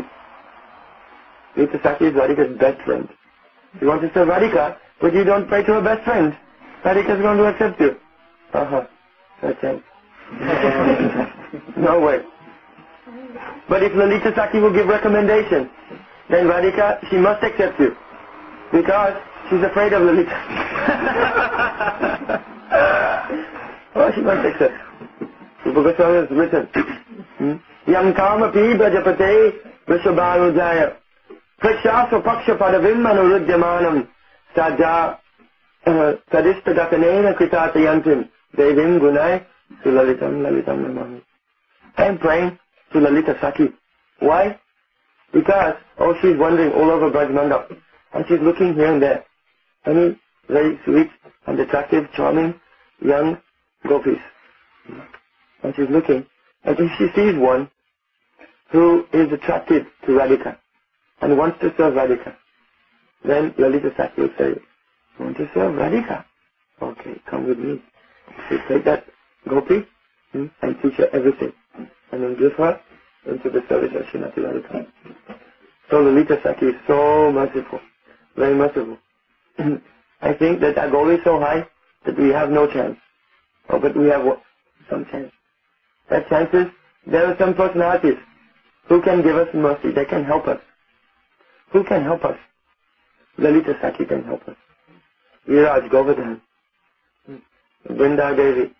Lalita Sakhi is Radhika's best friend. You want to serve Radhika, but you don't pray to her best friend. Radhika is going to accept you. Uh-huh. No chance. No way. But if Lalita Sakhi will give recommendation, then Radhika, she must accept you. Because she's afraid of Lalita. Oh, she must accept. Rupa Goswami has written, Yam kama pi brajapate vrishabhanujaya Prashasa paksha padavim manurudyamanam Saja Sadistadatanena Kritatayantim Devim Gunai Sulalitam Lalitam Namami. I am praying to Lalita Sakhi. Why? Because, oh, she's wandering all over Brajmandap and she's looking here and there. Any very sweet and attractive, charming, young gopis. And she's looking. And if she sees one who is attracted to Radhika and wants to serve Radhika, then Lalita Sakhi will say, you want to serve Radhika? Okay, come with me. You take that gopi hmm, and teach her everything. And then give her into the service of Srimati Radhika. So Lalita Sakhi is so merciful. Very merciful. I think that our goal is so high that we have no chance. Oh, but we have what? Some chance. That chance is, there are some personalities who can give us mercy. They can help us. Who can help us? Lalita Sakhi can help us. Viraj, Govardhan, Vrinda Devi,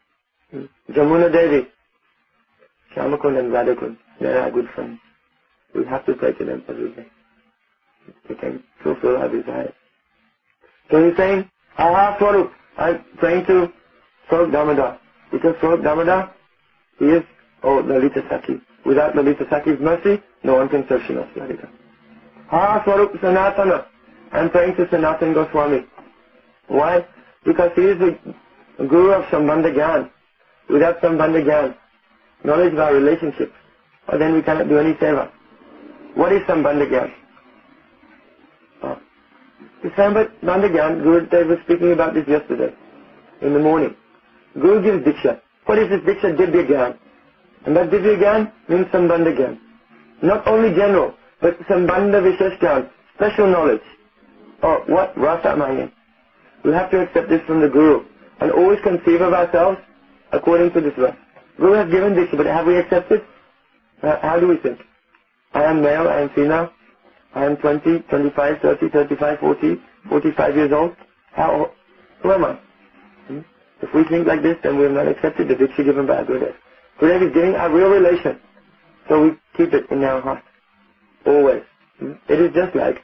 Jamuna Devi, Shamakund and Radhakund, they are good friends. We have to pray to them every day. They can fulfill our desires. So he's saying, Aha Swarup, I'm praying to Swarup Damodar. Because Swarup Damodar, he is, oh, Lalita Sakhi. Without Lalita Sakhi's mercy, no one can serve Srimati Radhika. Aha Swarup Sanatana, I'm praying to Sanatan Goswami. Why? Because he is the Guru of Sambandha Gyan. Without Sambandha Gyan, knowledge of our relationship, or then we cannot do any seva. What is Sambandha Gyan? Oh. The Sambandha Gyan, Guru Dev was speaking about this yesterday, in the morning. Guru gives Diksha. What is this Diksha? Divya Gyan. And that Divya Gyan means Sambandha Gyan. Not only general, but Sambandha Vishesh Gyan, special knowledge. Oh, what? Rasa Maya. We have to accept this from the Guru and always conceive of ourselves according to this verse. Guru has given this, but have we accepted? Uh, how do we think? I am male, I am female, I am twenty, twenty-five, thirty, thirty-five, forty, forty-five years old. How, who am I? Hmm? If we think like this, then we have not accepted the Diksha given by our Gurudev. Gurudev is giving our real relation, so we keep it in our heart, always. Hmm? It is just like,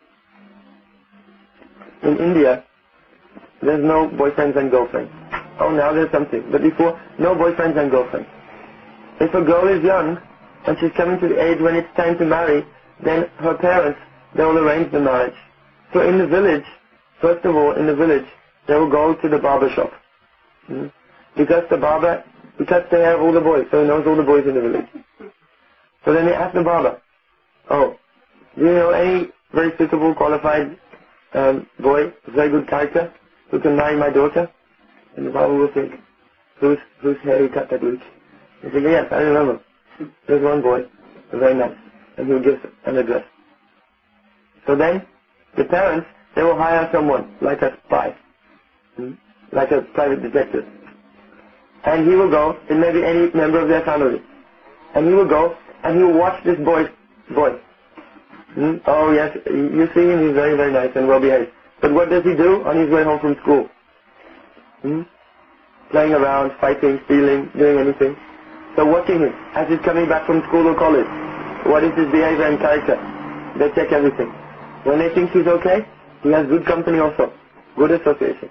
in India, there's no boyfriends and girlfriends. Oh, now there's something. But before, no boyfriends and girlfriends. If a girl is young, and she's coming to the age when it's time to marry, then her parents, they will arrange the marriage. So in the village, first of all, in the village, they will go to the barber shop. Hmm? Because the barber, he cuts the hair of all the boys, so he knows all the boys in the village. So then they ask the barber, oh, do you know any very suitable, qualified um, boy, very good character, who can marry my daughter? And the barber will think, whose, whose hair he cut that week? He'll think, yes, I remember. There's one boy, very nice, and he'll give an address. So then, the parents, they will hire someone, like a spy, hmm? like a private detective. And he will go, it may be any member of their family, and he will go, and he will watch this boy's boy. Hmm? Oh yes, you see him, he's very, very nice and well behaved. But what does he do on his way home from school? Hmm? Playing around, fighting, stealing, doing anything. So watching him, as he's coming back from school or college, what is his behavior and character? They check everything. When they think he's okay, he has good company also, good association.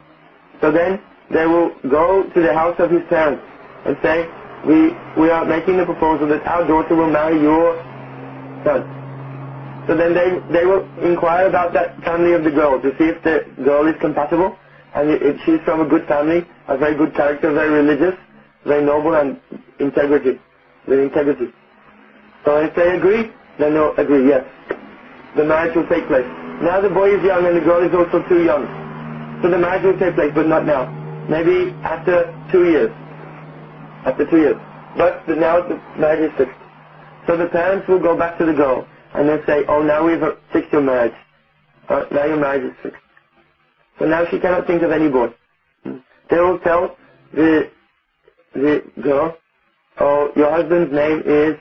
So then, they will go to the house of his parents and say, we, we are making the proposal that our daughter will marry your son. So then they, they will inquire about that family of the girl to see if the girl is compatible, and if she's from a good family, a very good character, very religious, very noble and integrity, with integrity. So if they agree, then they'll agree, yes. The marriage will take place. Now the boy is young and the girl is also too young. So the marriage will take place, but not now. Maybe after two years. After two years. But now the marriage is fixed. So the parents will go back to the girl and they'll say, oh, now we've fixed your marriage. Uh, now your marriage is fixed. So now she cannot think of any boy. They will tell the the girl, oh, your husband's name is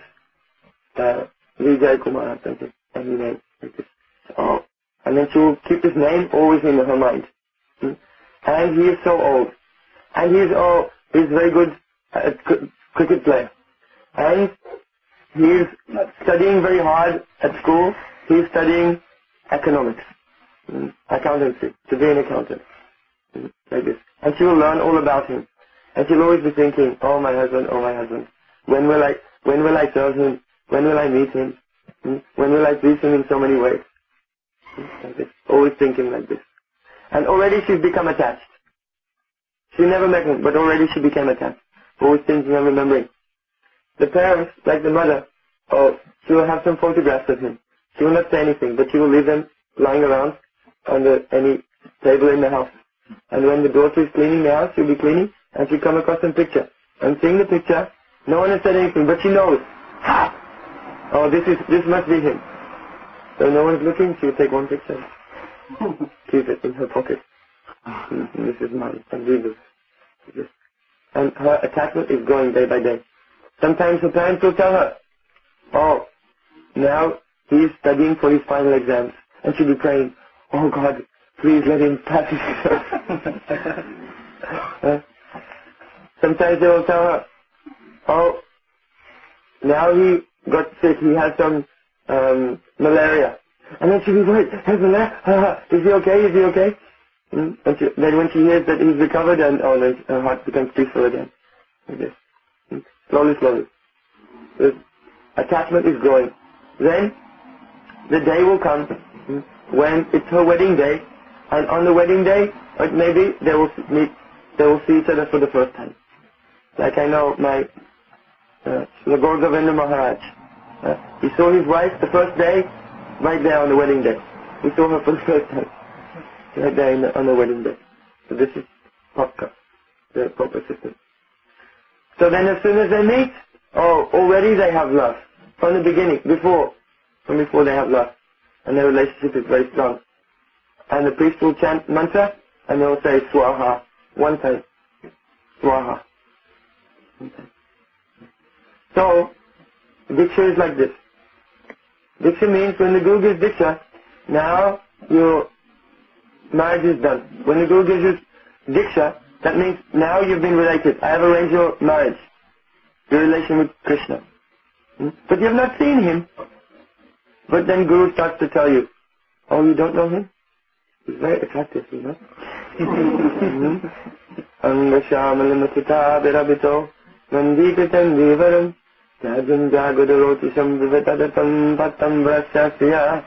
uh, Vijay Kumar or something, and he name like this. Oh, and then she will keep his name always in her mind. Hmm? And he is so old, and he is oh, he's very good uh, cricket player, and he is studying very hard at school. He is studying economics, hmm? accountancy, to be an accountant, hmm? like this. And she will learn all about him. And she'll always be thinking, oh my husband, oh my husband, when will I, when will I serve him? When will I meet him? Hmm? When will I please him in so many ways? Hmm? Like this. Always thinking like this. And already she's become attached. She never met him, but already she became attached. Always thinking and remembering. The parents, like the mother, oh, she will have some photographs of him. She will not say anything, but she will leave them lying around on the, any table in the house. And when the daughter is cleaning the house, she'll be cleaning, and she'll come across some picture. And seeing the picture, no one has said anything, but she knows. Ha! Oh, this is, this must be him. So no one's looking, she'll take one picture. Keep it in her pocket. And this is mine, and read this. And her attachment is growing day by day. Sometimes her parents will tell her, oh, now he is studying for his final exams. And she'll be praying, oh God, please let him pass his exams. Sometimes they will tell her, oh, now he got sick, he has some um, malaria. And then she'll be worried, has malaria? Is he okay? Is he okay? Mm? And she, then when she hears that he's recovered, and oh, then her heart becomes peaceful again. Like this. Mm? Slowly, slowly. The attachment is growing. Then the day will come mm, when it's her wedding day, and on the wedding day, or maybe they will meet, they will see each other for the first time. Like I know my uh, Lagor Govinda Maharaj. Uh, he saw his wife the first day, right there on the wedding day. He saw her for the first time, right there in the, on the wedding day. So this is Pakka, the proper system. So then as soon as they meet, oh, already they have love. From the beginning, before, from before they have love. And their relationship is very strong. And the priest will chant mantra, and they will say Swaha, one time. Swaha. One time. So, Diksha is like this. Diksha means when the Guru gives Diksha, now your marriage is done. When the Guru gives you Diksha, that means now you've been related. I have arranged your marriage, your relation with Krishna. Hmm? But you have not seen him. But then Guru starts to tell you, oh, you don't know him? He's very attractive, you know. Anga Shamalamachita Virabito Nandikatam Vivaram Jajam Jagadorotisham Vivetadatam Patam Vrashasya.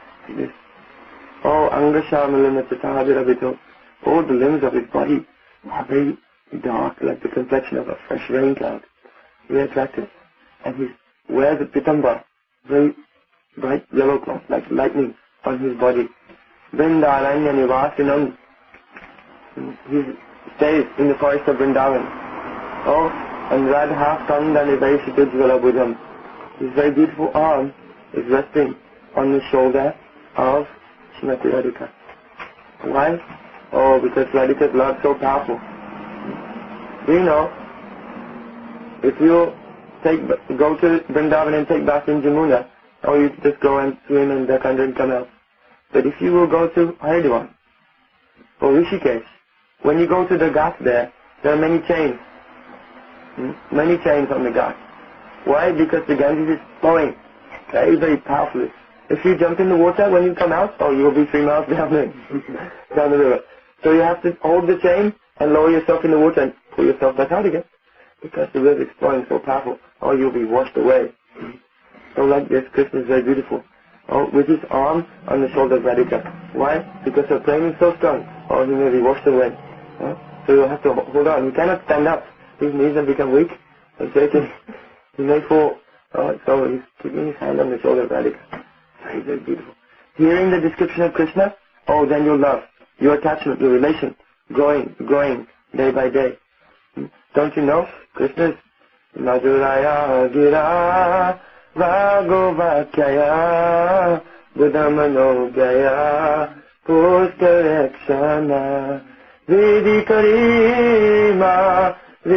Oh, Anga Shamalamachita Virabito. Oh, the limbs of his body are very dark, like the complexion of a fresh rain cloud. Very attractive. And he wears a pitamba, very bright yellow cloth, like lightning on his body. Vrindaranya Nivasinam. He stays in the forest of Vrindavan. Oh, and Radha Kanda Niveshitujvala Budham. His very beautiful arm is resting on the shoulder of Srimati Radhika. Why? Oh, because Radhika's love is so powerful. Do you know, if you take go to Vrindavan and take bath in Jamuna, or you just go and swim in the Kanda and come out. But if you will go to Haridwar or Rishikesh, when you go to the Ghats there, there are many chains. Hmm? Many chains on the Ghats. Why? Because the Ganges is flowing very, very powerfully. If you jump in the water, when you come out, oh, you will be three miles down the, down the river. So you have to hold the chain and lower yourself in the water and pull yourself back out again. Because the river is flowing so powerful, or you'll be washed away. So like this, Krishna is very beautiful. Oh, with his arm on the shoulder of Radhika. Why? Because her praying is so strong, or he may be washed away. Oh, so you'll have to hold on. He cannot stand up. His knees have become weak. And so he may fall. Oh, so he's keeping his hand on the shoulder of Radhika. Very, very beautiful. Hearing the description of Krishna, oh, then your love, your attachment, your relation, growing, growing, day by day. Don't you know? Krishna is Madhuraya Gira Vagovakyaya Buddhamano Gaya Puskarekshana Vidikarima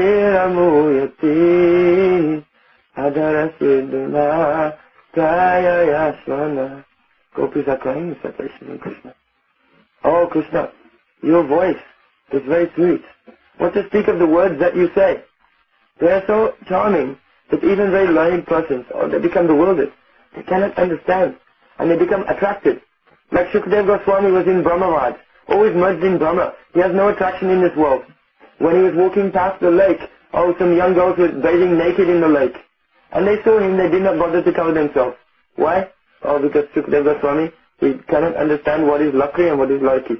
Viramuyati Adharasiduna Kaya Yasvana. Gopis are crying in separation in Krishna. Oh Krishna, your voice is very sweet. What to speak of the words that you say? They are so charming that even very learned persons, or they become bewildered. They cannot understand, and they become attracted. Like Shukdev Goswami was in Brahmavad, always merged in Brahma. He has no attraction in this world. When he was walking past the lake, oh, some young girls were bathing naked in the lake. And they saw him, they did not bother to cover themselves. Why? Oh, because Shukdev Goswami, he cannot understand what is lakri and what is laiki.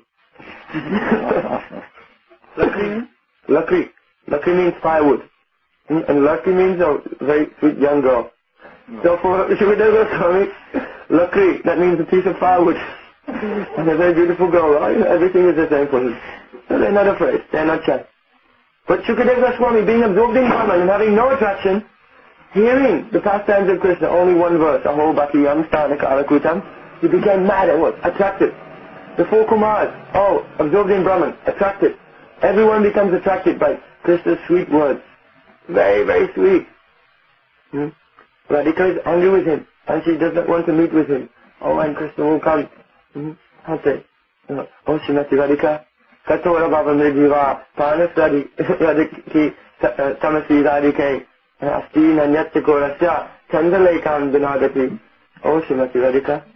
Lakri? Lakri. Lakri means firewood. And Lakri means a very sweet young girl. No. So for Shukdev Goswami, Lakri, that means a piece of firewood. And a very beautiful girl, right? Everything is the same for him. So they're not afraid, they're not shy. But Shukdev Goswami, being absorbed in Brahman and having no attraction, hearing the pastimes of Krishna, only one verse, Aho Bhakti Yam Sthanaka Alakutam, he became mad and was attracted. The four Kumars, oh, absorbed in Brahman, attracted. Everyone becomes attracted by Krishna's sweet words. Very, very sweet. Hmm? Radhika is angry with him, and she does not want to meet with him. Oh, and Krishna will come. Hmm? I'll say, oh, Srimati Radhika, Katora Baba Mrijiva, Panas Radhiki, tamasi radike asti nanyatya korasya chandalekam vinagati. Oh Srimati Radhika,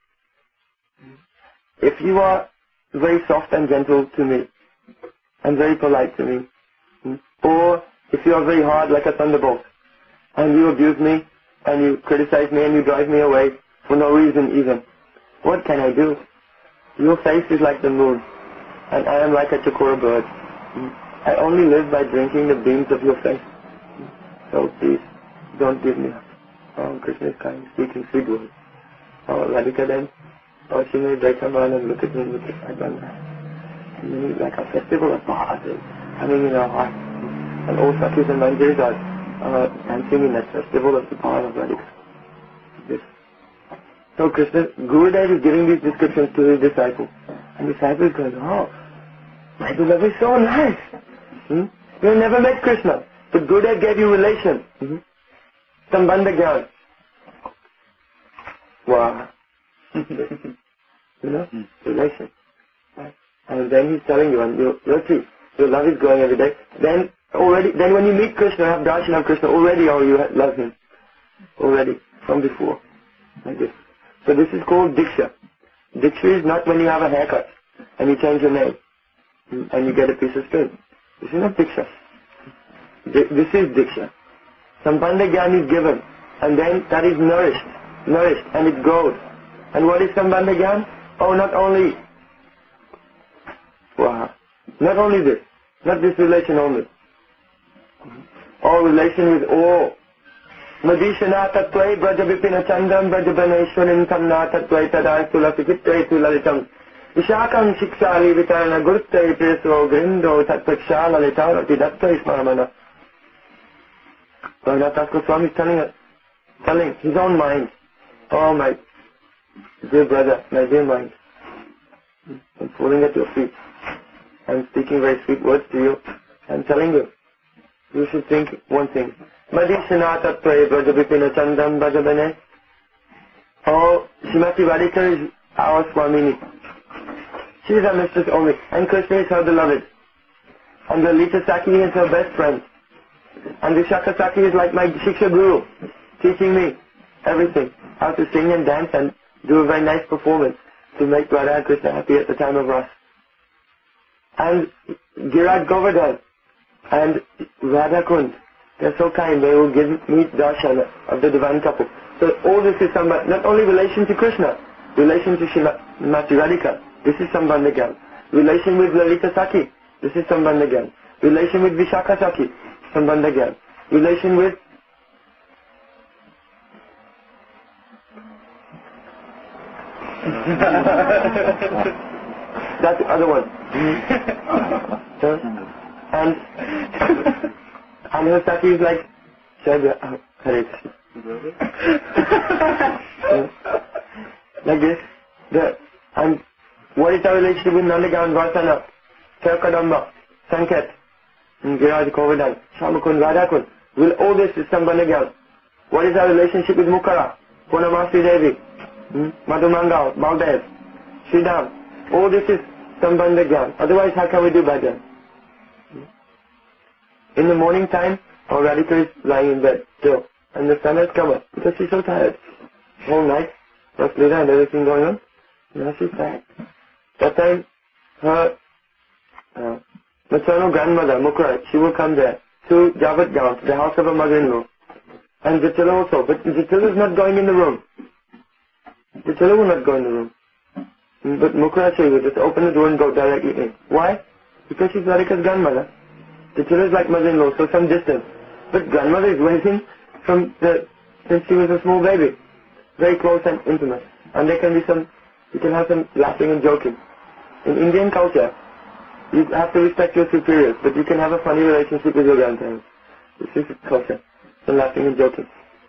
if you are very soft and gentle to me and very polite to me, or if you are very hard like a thunderbolt and you abuse me and you criticize me and you drive me away for no reason even, what can I do? Your face is like the moon and I am like a chakora bird. I only live by drinking the beams of your face. So please, don't give me up. Oh, Krishna is kind, speaking sweet words. Oh, Radhika then, oh, she may break her mind and look at me with this, I've done that. And then like a festival of bhas coming in our heart. And all Sakis and Manjiris are uh, dancing in that festival of the power of Radhika. This. So Krishna, Gurudev is giving these descriptions to his disciples. And the disciples going, oh, my beloved is so nice. Hmm? You have never met Krishna, but Gurudev gave you relation. Mm-hmm. Sambandha Gyan. Wow. You know, relation. Right? And then he's telling you, and you, you'll see, your love is growing every day. Then already, then when you meet Krishna, have darshan of Krishna, already oh, you love him. Already, from before. Like this. So this is called Diksha. Diksha is not when you have a haircut and you change your name and you get a piece of string. This is not Diksha. This is Diksha. Sambandha Gyan is given and then that is nourished, nourished and it grows. And what is Sambandha Gyan? Oh, not only, wow, not only this, not this relation only. All relation with all. Madishana tatvai brajavipina chandam brajabaneshwarin kamna tatvai tadai tulasikittrai tulalitam Vishakam shikshari vitarana guruttai preso grindo tatpaksha lalitarati dattai smaramana. Raghunath Goswami is telling us, telling his own mind, oh my dear brother, my dear mind, I'm falling at your feet. I'm speaking very sweet words to you. I'm telling you, you should think one thing. Madishana tattva brajavipina chandam brajabane. Oh, Srimati Radhika is our Swamini. She is our mistress only, and Krishna is her beloved. And Lalita Saki is her best friend. And Vishaka Saki is like my Shiksha Guru, teaching me everything, how to sing and dance and do a very nice performance to make Radha and Krishna happy at the time of Ras. And Girat Govardhan and Radha Kund, they're so kind, they will give me darshan of the divine couple. So all this is Sambandha, not only relation to Krishna, relation to Srimati Radhika, this is Sambandha Gyan. Relation with Lalita Saki, this is Sambandha Gyan. Relation with Vishaka Saki, Sambandha Gyan. Relation with that's the other one. So, and and her Saki is like Hare Krishna. Like this. The, and what is our relationship with Nandagan, Varsana, Sarkadamba, Sanket, Giraj Govardhan, Shamakun, Radhakun? Will all this is Sambandha Gyan. What is our relationship with Mukara, Purnamasi Devi, hmm? Madhumangal, Baldev, Sridham? All this is Sambandha Gyan. Otherwise, how can we do bhajan? In the morning time, our Radhika is lying in bed still, and the sun has come up because she's so tired. Whole night, Ras Leela and everything going on. Now she's tired. That time, her uh, maternal grandmother, Mukra, she will come there to Javat Gaon, the house of her mother-in-law. And Jatila also. But Jatila is not going in the room. Jatila will not go in the room. But Mukra, she will just open the door and go directly in. Why? Because she's Radhika's grandmother. Jatila is like mother-in-law, so some distance. But grandmother is waiting from the, since she was a small baby. Very close and intimate. And there can be some, you can have some laughing and joking. In Indian culture, you have to respect your superiors, but you can have a funny relationship with your grandparents. This is culture. Some laughing and joking.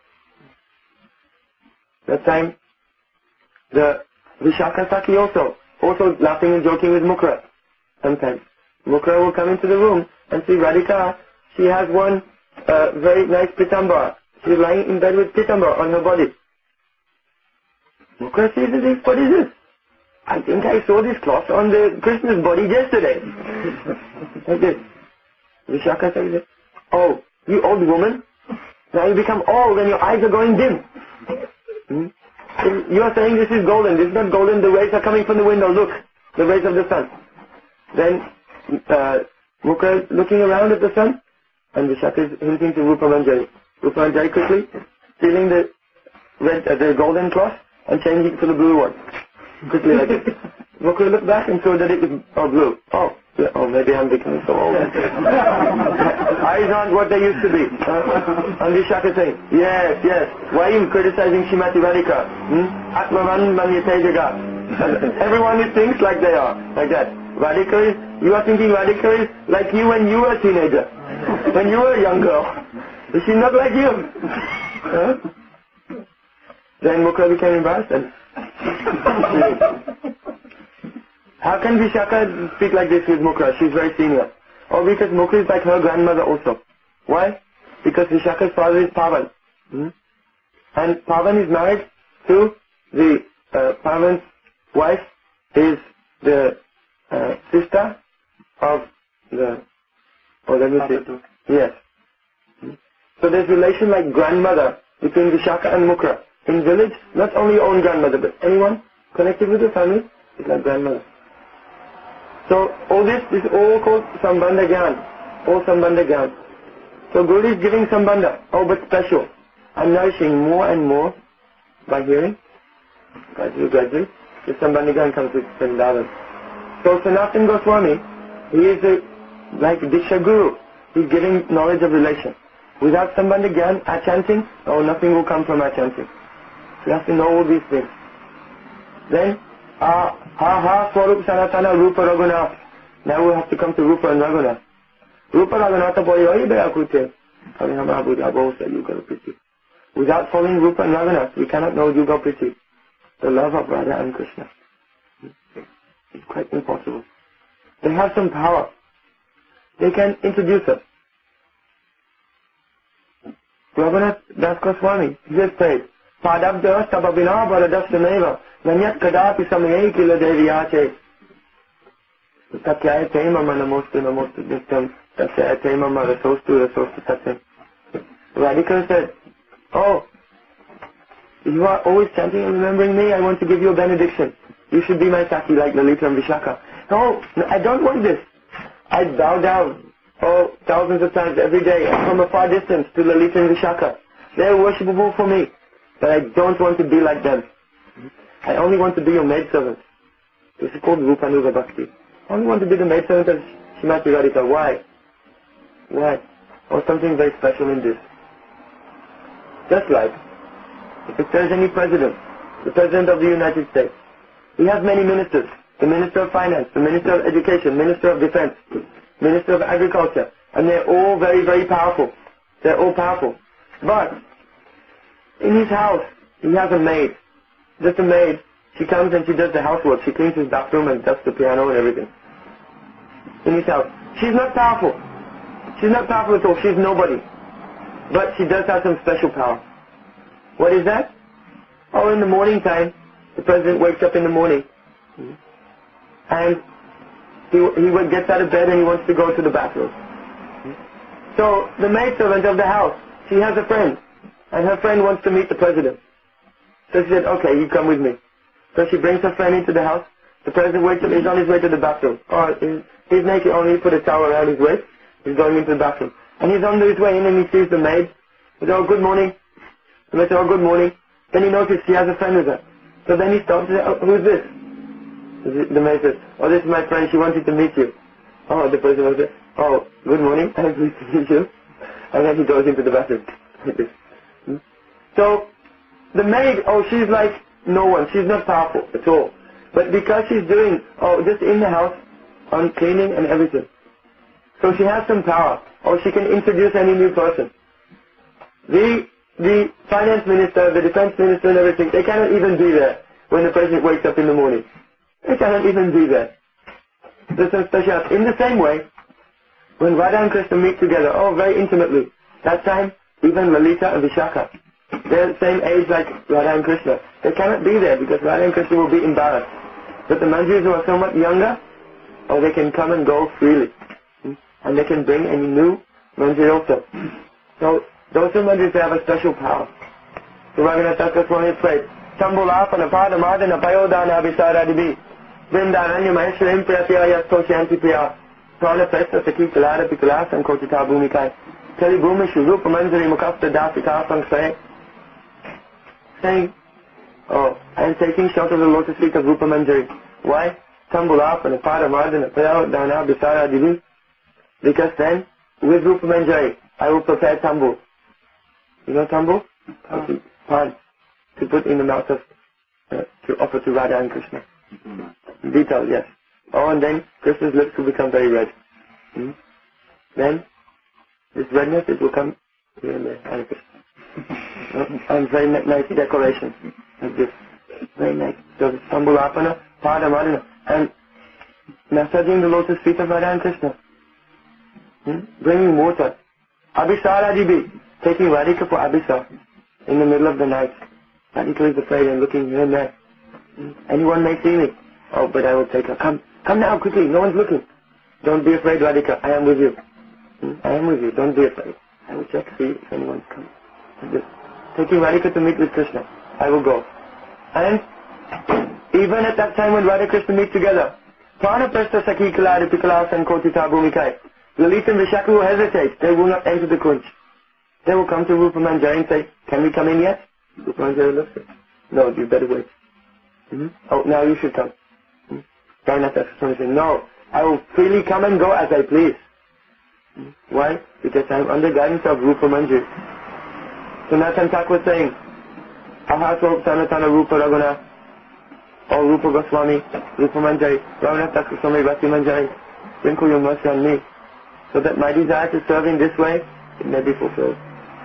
That time, the Vishaka Saki also, also laughing and joking with Mukra. Sometimes. Mukra will come into the room and see Radhika, she has one uh, very nice pitambara. She's lying in bed with pitambara on her body. Mukra says, what is this? I think I saw this cloth on the Krishna's body yesterday. Like this. Vishaka says, Oh, you old woman? Now you become old and your eyes are going dim. Hmm? You are saying this is golden. This is not golden. The rays are coming from the window. Look, the rays of the sun. Then uh, Mukha is looking around at the sun, and Vishaka is hinting to Rupa Manjari. Rupa Manjari quickly stealing the red, uh, the golden cloth and changing it to the blue one. Quickly like this. Mukha looked back and saw that it was oh, blue. Oh, yeah, oh, maybe I'm becoming so old. Eyes aren't what they used to be. Uh, and Vishaka saying, yes, yes. Why are you criticizing Shrimati Radhika? Hmm? Atmavan Manyate Jagat. Everyone is thinks like they are, like that. Radhika is, you are thinking Radhika is like you when you were a teenager, when you were a young girl. Is she not like you? Huh? Then Mukha became embarrassed and how can Vishaka speak like this with Mukha? She's very senior. Or because Mukha is like her grandmother also. Why? Because Vishaka's father is Pavan. Hmm? And Pavan is married to the uh, Pavan's wife is the uh, sister of the, oh let me see. Yes. Hmm? So there's relation like grandmother between Vishaka and Mukha. In village, not only your own grandmother, but anyone connected with the family is like grandmother. So all this is all called Sambandha Gyan, all Sambandha Gyan. So Guru is giving Sambandha, oh but special, and nourishing more and more by hearing, gradually, gradually, the Sambandha Gyan comes with Vrindavan. So Sanatana Goswami, he is a, like Diksha Guru, he's giving knowledge of relation. Without Sambandha Gyan, our chanting, oh nothing will come from our chanting. So you have to know all these things. Then, Ha Ha Swarup Sanatana Rupa Raghunath. Now we have to come to Rupa and Raghunath. Rupa Raghunath boy oi beakute. Without following Rupa and Raghunath, we cannot know Yuga Priti, the love of Radha and Krishna. It's quite impossible. They have some power. They can introduce us. Raghunath Das Goswami, he just said, Padabda Sababina Baladastameva. Nanyat Kadapi Samaye Kila Deviyache. Tatyaya Temama Namostu Namostu Nistam. Tatyaya Temama Rasostu Rasostu Tatyam. Radhika said, oh, you are always chanting and remembering me, I want to give you a benediction. You should be my Saki like Lalita and Vishaka. No, I don't want this. I bow down, oh, thousands of times every day and from a far distance to Lalita and Vishaka. They are worshipable for me, but I don't want to be like them. I only want to be your maidservant. This is called Rupanuga Bhakti. I only want to be the maidservant of Shrimati Radhika. Why? Why? Or something very special in this. Just like, if there's any president, the president of the United States, he has many ministers. The Minister of Finance, the Minister of Education, Minister of Defense, Minister of Agriculture, and they're all very, very powerful. They're all powerful. But, in his house, he has a maid. Just a maid. She comes and she does the housework. She cleans his bathroom and dusts the piano and everything. In his house. She's not powerful. She's not powerful at all. She's nobody. But she does have some special power. What is that? Oh, in the morning time, the president wakes up in the morning. And he, he gets out of bed and he wants to go to the bathroom. So, the maidservant of the house, she has a friend. And her friend wants to meet the president. So she said, okay, you come with me. So she brings her friend into the house. The president wakes up, he's on his way to the bathroom. Oh, he's, he's naked, only he put a towel around his waist. He's going into the bathroom. And he's on his way in and he sees the maid. He says, oh, good morning. And they say, oh, good morning. Then he notices she has a friend with her. So then he stops and says, oh, who's this? The maid says, oh, this is my friend, she wanted to meet you. Oh, the president says, oh, good morning, I'm pleased to meet you. And then he goes into the bathroom. Like this. So, the maid, oh, she's like no one. She's not powerful at all. But because she's doing, oh, just in the house, on cleaning and everything. So she has some power. Or she can introduce any new person. The, the finance minister, the defense minister and everything, they cannot even be there when the president wakes up in the morning. They cannot even be there. There's some special. In the same way, when Radha and Krishna meet together, oh, very intimately, that time, even Lalita and Vishaka, they're the same age like Radha and Krishna. They cannot be there because Radha and Krishna will be embarrassed. But the Manjris who are so much younger, oh, they can come and go freely. And they can bring any new Manjari also. So those two manjaris, they have a special power. So Raghunath Das Goswami prayed, Tambulapana pada madana payodana abhisaradibi Vrindananya maheshwarim priyatya yastosyanti priya Prana presta saki kalara pikala sankotita bhumikai Teli bhumishu rupa manjari mukafta dasita sangsay. Saying, oh, I am taking shelter of the lotus feet of Rupa Manjari. Why? Tambulapana pada madana payodana abhisaradibi. Because then, with Rupa Manjari, I will prepare tambu. You know tambu? Oh. Pan. To put in the mouth of, uh, to offer to Radha and Krishna. Mm-hmm. Detail, yes. Oh, and then Krishna's lips will become very red. Hmm? Then, this redness, it will come here and there. Hare Krishna. And very nice decoration. Like this. Very nice. So, Tambulapana, Pada Madana. And massaging the lotus feet of Radha and Krishna. Hmm? Bringing water. Abhisara Dibi. Taking Radhika for Abhisa. In the middle of the night. Radhika is afraid and looking here and there. Hmm? Anyone may see me. Oh, but I will take her. Come. Come now, quickly. No one's looking. Don't be afraid, Radhika. I am with you. Hmm? I am with you. Don't be afraid. I will check, see if anyone's come. Just taking Radhika to meet with Krishna. I will go. And even at that time when Radha and Krishna meet together, Prana Prasta Sakhi Kalari Pikala Sankotita Bhumikai. Lalita and Vishaka will hesitate. They will not enter the kunj. They will come to Rupa Manjari and say, can we come in yet? Rupa Manjari looks at, no, you better wait. Mm-hmm. Oh, now you should come. Raghunath Das Goswami said, no, I will freely come and go as I please. Mm-hmm. Why? Because I am under guidance of Rupa Manjari. So Nathan Thakur was saying, Ahaso Sanatana Rupa Raghunath, or Rupa Goswami, Rupa Manjari, Raghunath Das Goswami, Bhakti Manjari, sprinkle your mercy on me, so that my desire to serve in this way, it may be fulfilled.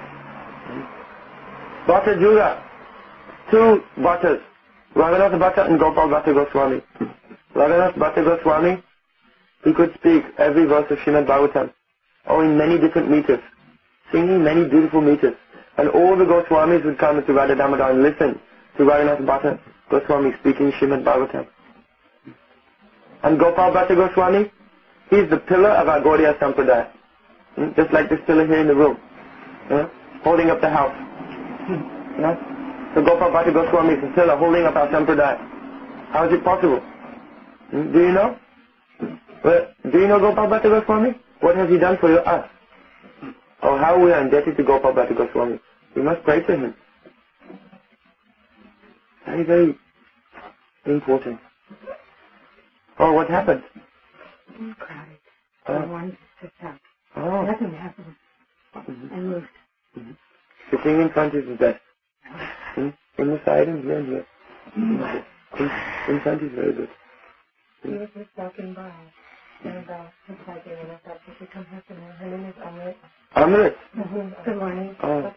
Bhatta Jura, two Bhattas, Raghunath Bhatta and Gopal Bhatta Goswami. Raghunath Bhatta Goswami, he could speak every verse of Srimad Bhagavatam, or in many different meters, singing many beautiful meters. And all the Goswamis would come to Radha Damodar and listen to Raghunath Bhatta Goswami speaking Srimad Bhagavatam. And Gopal Bhatta Goswami, he is the pillar of our Gaudiya Sampradaya. Hmm? Just like this pillar here in the room. Yeah? Holding up the house. Yeah? So Gopal Bhatta Goswami is the pillar holding up our Sampradaya. How is it possible? Hmm? Do you know? Well, do you know Gopal Bhatta Goswami? What has he done for you, us? Or how we are indebted to Gopal Bhatta Goswami? We must pray to him. Very, very important. Oh, what happened? I cried. Oh. I wanted to sit up. Oh. Nothing happened. Mm-hmm. I moved. Mm-hmm. Sitting in front is the best. Mm? In the side and here and here. Mm-hmm. In, in front is very good. He was just walking by. And uh, it's like, you know, I thought she should come here to me. Her name is Amrit. Amrit? Mm-hmm. Good morning. Oh.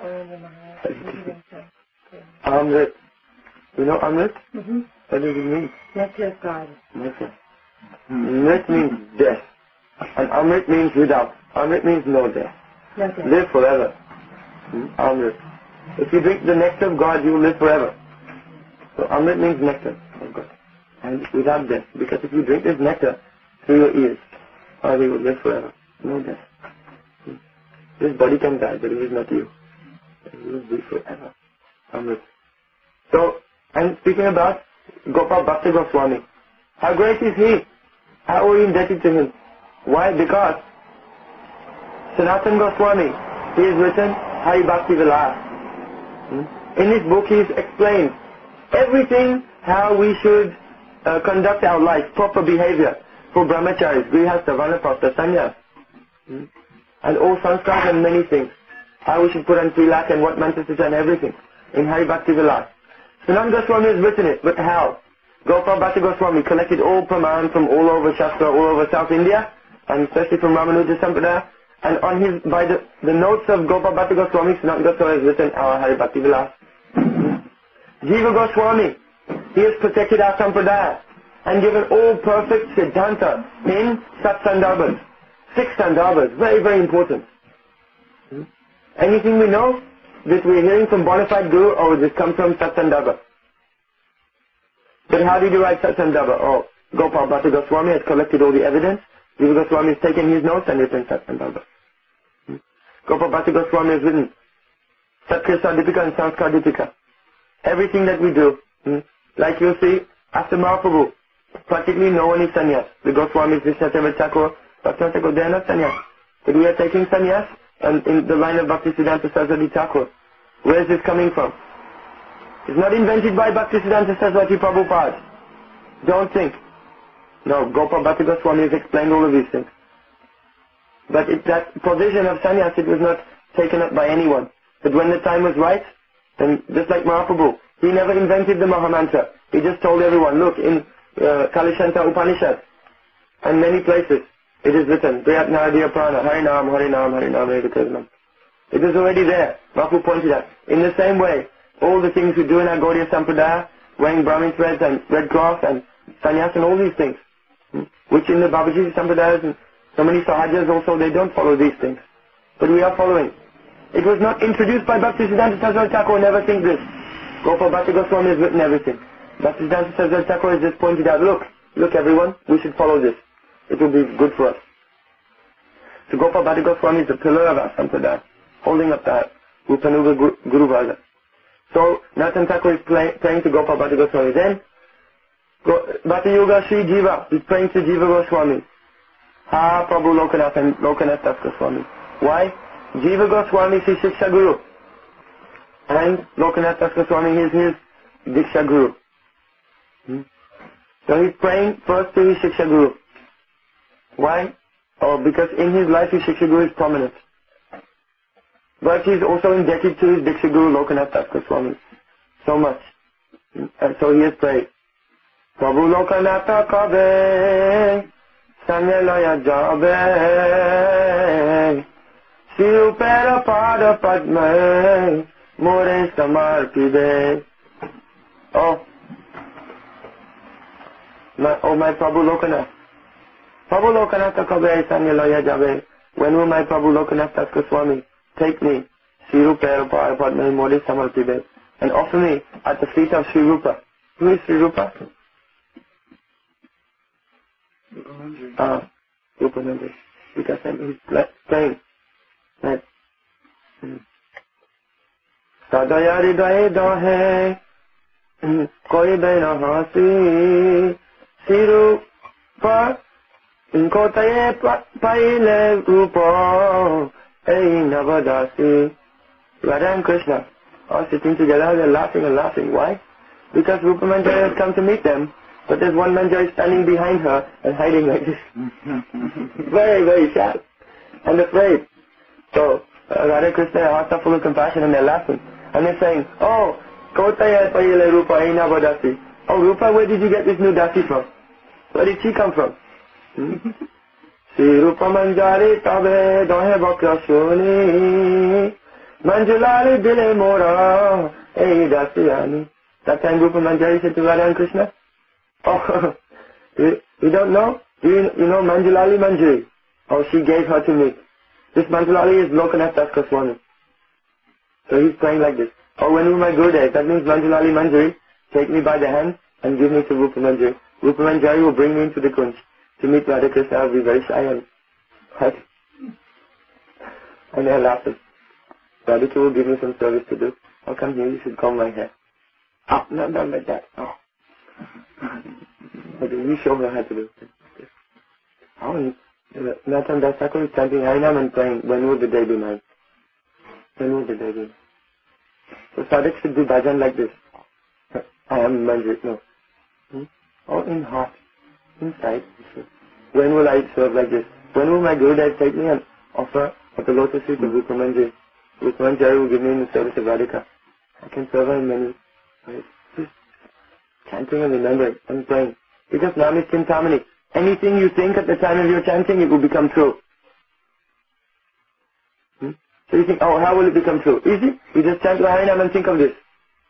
uh, Amrit. You know Amrit? Mm-hmm. What does it mean? Nectar of God. Nectar. Nit means death. And Amrit means without. Amrit means no death. No death. Live forever. Hmm? Amrit. If you drink the nectar of God, you will live forever. So Amrit means nectar of God. And without death. Because if you drink this nectar through your ears, oh, you will live forever. No death. Hmm? This body can die, but it is not you. You will live forever. Amrit. So, I'm speaking about Gopal Bhatta Goswami. How great is he? How are we indebted to him? Why? Because Sanatan Goswami, he has written Hari Bhakti Vilas. Hmm? In his book he has explained everything how we should uh, conduct our life, proper behavior for brahmacharis, grihastha, vanaprastha, sannyas. Hmm? And all sanskars and many things. How we should put on tilak and what mantras to chant, everything. In Hari Bhakti Vilas. Sanatan Goswami has written it, but how? Gopal Bhatta Goswami collected all Praman from all over Shastra, all over South India, and especially from Ramanuja Sampradaya, and on his, by the, the notes of Gopal Bhatta Goswami, Sanatan Goswami has written our Hari Bhakti Vilas. Jiva Goswami, he has protected our Sampradaya, and given all perfect Siddhanta in Sat Sandarbhas. Six Sandarbhas, very, very important. Anything we know that we're hearing from bona fide Guru, or does it come from Sat Sandarbha? But how did you write Sat Sandarbha? Oh, Gopal Bhatta Goswami has collected all the evidence. Jiva Goswami has taken his notes and written Sat Sandarbha. Gopal Bhatta Goswami has written Satkrishna Dipika and Sanskar Dipika. Everything that we do, hmm? like you see, after Mahaprabhu, practically no one is sannyas. The Goswamis, Vishnu Thakur, Bhaktivinoda Thakur, they are not sannyas. But we are taking sannyas, and in the line of Bhaktisiddhanta Saraswati Thakur. Where is this coming from? It's not invented by Bhaktisiddhanta Saraswati Prabhupada. Don't think. No, Gopal Bhatta Goswami has explained all of these things. But it, that provision of sannyas, it was not taken up by anyone. But when the time was right, then just like Mahaprabhu, he never invented the Mahamantra. He just told everyone, look, in uh, Kalishanta Upanishad and many places, it is written, Priyatnadiya Prana, Harinam, Harinam, Harinam, Harinam. It is already there. Mahaprabhu pointed out. In the same way, all the things we do in our Gaudiya Sampradaya, wearing Brahmin threads and red cloth and sannyas and all these things, which in the Babaji Sampradayas and so many Sahajas also, they don't follow these things. But we are following. It was not introduced by Bhaktisiddhanta Saraswati Thakur, never think this. Gopal Bhatta Goswami has written everything. Bhaktisiddhanta Saraswati Thakur has just pointed out, look, look everyone, we should follow this. It will be good for us. So Gopal Bhatta Goswami is the pillar of our Sampradaya, holding up that Rupanuga Guru Varga. So Narottam Thakur is play, praying to Gopal Bhatta Goswami. Then Bhakti Yoga Sri Jiva is praying to Jiva Goswami. Ha Prabhu Lokanath and Lokanath Das Goswami. Why? Jiva Goswami is his Shiksha Guru. And Lokanath Das Goswami is his Diksha Guru. Hmm? So he's praying first to his Shiksha Guru. Why? Oh, because in his life his Shiksha Guru is prominent. But he's also indebted to his Diksha Guru Lokanath Das Goswami. So much. And so he has prayed. Prabhu Lokanath Kabe Sanyalaya Jabe Sirupera Pada Padme More Samarpide. Oh, my, oh my Prabhu Lokanath. Prabhu Lokanath Kabe Sanyalaya Jabe. When will my Prabhu Lokanath Das Goswami take me, Sirupera Pada Padme More Samarpide, and offer me at the feet of Sri Rupa? Who is Sri Rupa? Ah, Rupa Manjari. Because I'm praying that Sadaya Ridaye Dahe Koi Daina Hasi Sirupa Inko Taye Paile Rupa Ei Navadasi. Radha and Krishna are sitting together, they're laughing and laughing. Why? Because Rupa Manjari has come to meet them. But there's one Manjari standing behind her and hiding like this. Very, very sad and afraid. So, uh, Radha and Krishna, their hearts are full of compassion and they're laughing. And they're saying, oh, Kotaya Payile Rupa Aina Vadasi. Oh, Rupa, where did you get this new dasi from? Where did she come from? Si Rupa Manjari Tabe Dohe Bhakya Shuni Manjulali Dile Mora Ei Dasiyani. That time Rupa Manjari said to Radha and Krishna, oh, you, you don't know? Do you, you know Manjulali Manjari? Oh, she gave her to me. This Manjulali is Lokanath Das Goswami. So he's praying like this. Oh, when will my Gurudev? That means Manjulali Manjari, take me by the hand and give me to Rupa Manjari. Rupa Manjari will bring me into the Kunj. To meet Radha Krishna, I'll be very shy and what? And they're laughing. Radhika will give me some service to do. I'll come here, you should comb my hair. Oh, not done like that. Oh. Okay, you show me how to do it. Oh, Narottam Das Thakur is chanting Harinam and praying, when will the day be mine? When will the day be mine? So sadhak should do bhajan like this. I am Manjari. No. Hmm? Oh, in heart. Inside. When will I serve like this? When will my Gurudev take me and offer at the lotus feet of Rupa Manjari? Rupa Manjari will give me in the service of Radhika. I can serve her in many ways. Just chanting and remembering and praying. Because Nam is Chintamani. Anything you think at the time of your chanting, it will become true. Hmm? So you think, oh, how will it become true? Easy. You just chant Harinam and think of this.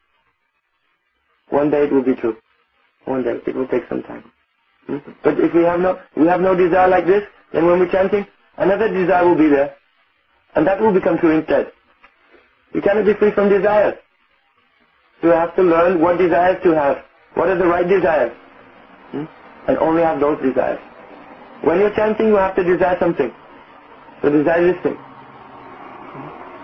One day it will be true. One day. It will take some time. Hmm? But if we have no, we have no desire like this, then when we're chanting, another desire will be there. And that will become true instead. You cannot be free from desires. So you have to learn what desires to have. What are the right desires? Hmm? And only have those desires. When you're chanting, you have to desire something. So desire this thing.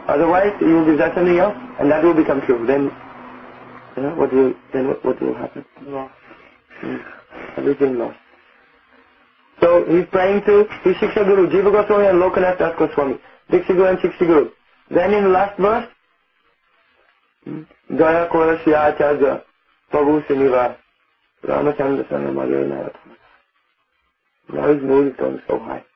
Otherwise, you will desire something else, and that will become true. Then, you know, what will then what, what will happen? Lost. Mm. Everything lost. So he's praying to his Shiksha Guru, Jiva Goswami and Lokanath Das Goswami, Diksha Guru and Shiksha Guru. Then in the last verse, Gaya Kora Shya Acharya, Prabhu Srinivas, Ramachandra Sangha Magare Naratama. Now his mood is going so high.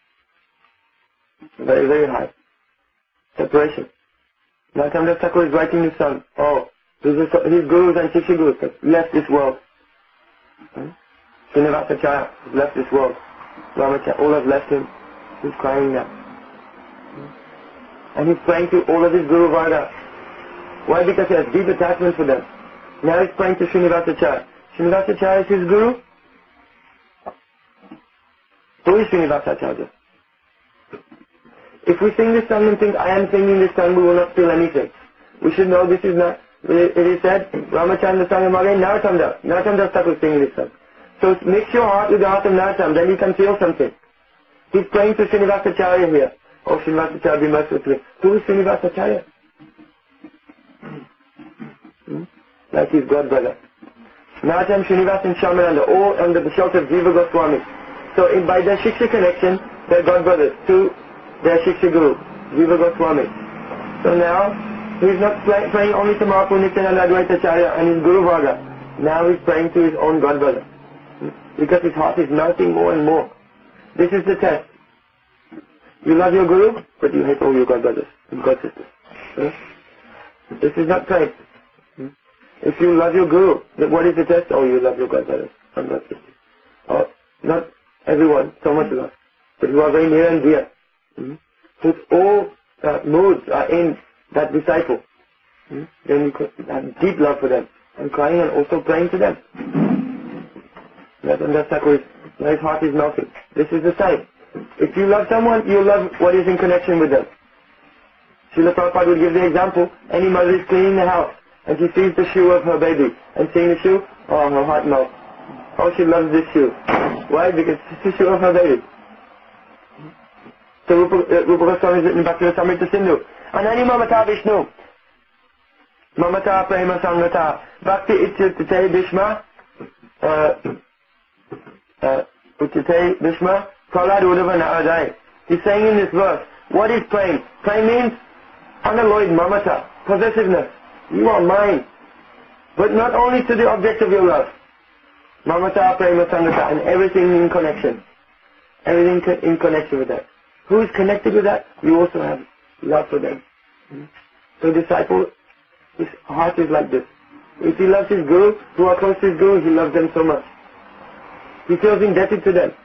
Very, very high. Separation. Narottam Thakur is writing this song. Oh, his, his gurus and Shiksha Gurus have left this world. Hmm? Srinivasacharya has left this world. Ramachandra, all have left him. He's crying now. Hmm? And he's praying to all of his Guru Varga. Why? Because he has deep attachment for them. Now he's praying to Srinivasacharya. Srinivasacharya is his Guru. Who is Srinivasacharya? If we sing this song and think, I am singing this song, we will not feel anything. We should know this is not, it is said, Ramachandra Sangha Magare Narottam Das. Narottam Das Thakur is singing this song. So mix your heart with the heart of Narottam, then you can feel something. He's praying to Srinivasacharya here. Oh, Srinivasacharya, be merciful to me. Who is Srinivasacharya? Hmm? Like his god brother. Narottam, Srinivas and Shyamananda, all under the shelter of Jiva Goswami. So in, by their Shiksha connection, they're god brothers to their Shiksha Guru, Jiva Goswami. So now, he's not play, praying only to Mahaprabhu Nityananda Advaita Acharya and his Guru Varga. Now he's praying to his own god brother. Because his heart is melting more and more. This is the test. You love your Guru, but you hate all your god brothers and god sisters. Hmm? This is not praying. Hmm? If you love your Guru, then what is the test? Oh, you love your god brothers and god sisters. Oh, not everyone, so much love, but you are very near and dear. Hmm? Whose all uh, moods are in that disciple. Hmm? Then you could have deep love for them and crying and also praying to them. Narottam Das Thakur is, his heart is melting. This is the sign. If you love someone, you love what is in connection with them. Srila Prabhupada would give the example, any mother is cleaning the house and she sees the shoe of her baby and seeing the shoe, oh, her heart melts. Oh, she loves this shoe. Why? Because it's the shoe of her baby. So Rupa, uh, Rupa Goswami has written Bhakti Rasamrita Sindhu. Anani Mamata Vishnu. Mamata Prema Sangata. Bhakti Ityutate Bhishma. Utyate Bhishma. Prahlad Uddhava Naradai. He's saying in this verse, what is praying? Praying means unalloyed mamata, possessiveness. You are mine. But not only to the object of your love. Mamata Prema Sangata, and everything in connection. Everything in connection with that. Who is connected with that? You also have love for them. So disciple, his heart is like this. If he loves his Guru, who are close to his Guru, he loves them so much. He feels indebted to them.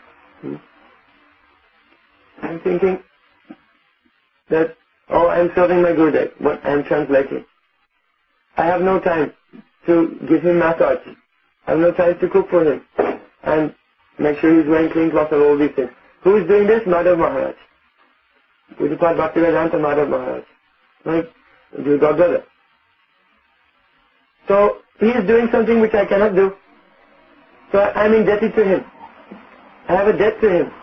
I'm thinking that, oh, I'm serving my Gurudev, but I'm translating. I have no time to give him massage. I have no time to cook for him. And make sure he's wearing clean clothes and all these things. Who is doing this? Madhav Maharaj. Pujapad Bhaktivedanta Madhav Maharaj. Right? Your god brother. So, he is doing something which I cannot do. So I am indebted to him. I have a debt to him.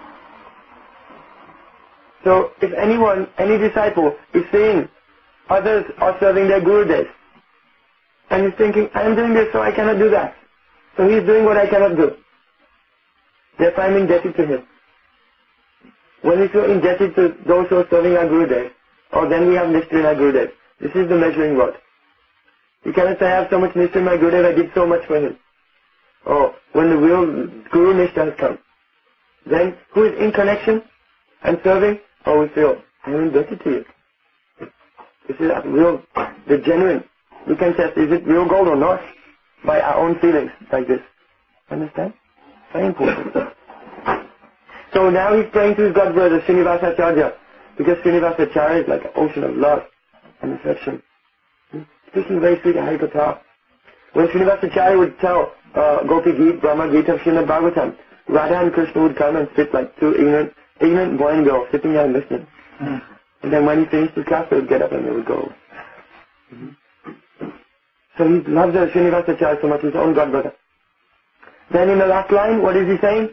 So, if anyone, any disciple is seeing others are serving their Gurudev, and he's thinking, I am doing this so I cannot do that. So he is doing what I cannot do. Therefore I am indebted to him. When we feel indebted to those who are serving our Gurudev, oh, then we have Nishta in our Gurudev. This is the measuring rod. You cannot say, I have so much Nishta in my Gurudev, I did so much for him. Oh, when the real Guru Nishta has come, then who is in connection and serving? Oh, we feel, I am indebted to you. This is real, the genuine. We can test, is it real gold or not? By our own feelings, like this. Understand? Very important. So now he's praying to his god brother, Srinivasacharya, because Srinivasacharya is like an ocean of love and affection. Speaking very sweet Harikatha. When Srinivasacharya would tell uh, Gopi Geet, Brahma Geet of Srimad Bhagavatam, Radha and Krishna would come and sit like two ignorant, ignorant boy and girl sitting there and listening. Mm. And then when he finished his class, they would get up and they would go. Mm-hmm. So he loves the Srinivasacharya so much, his own god brother. Then in the last line, what is he saying?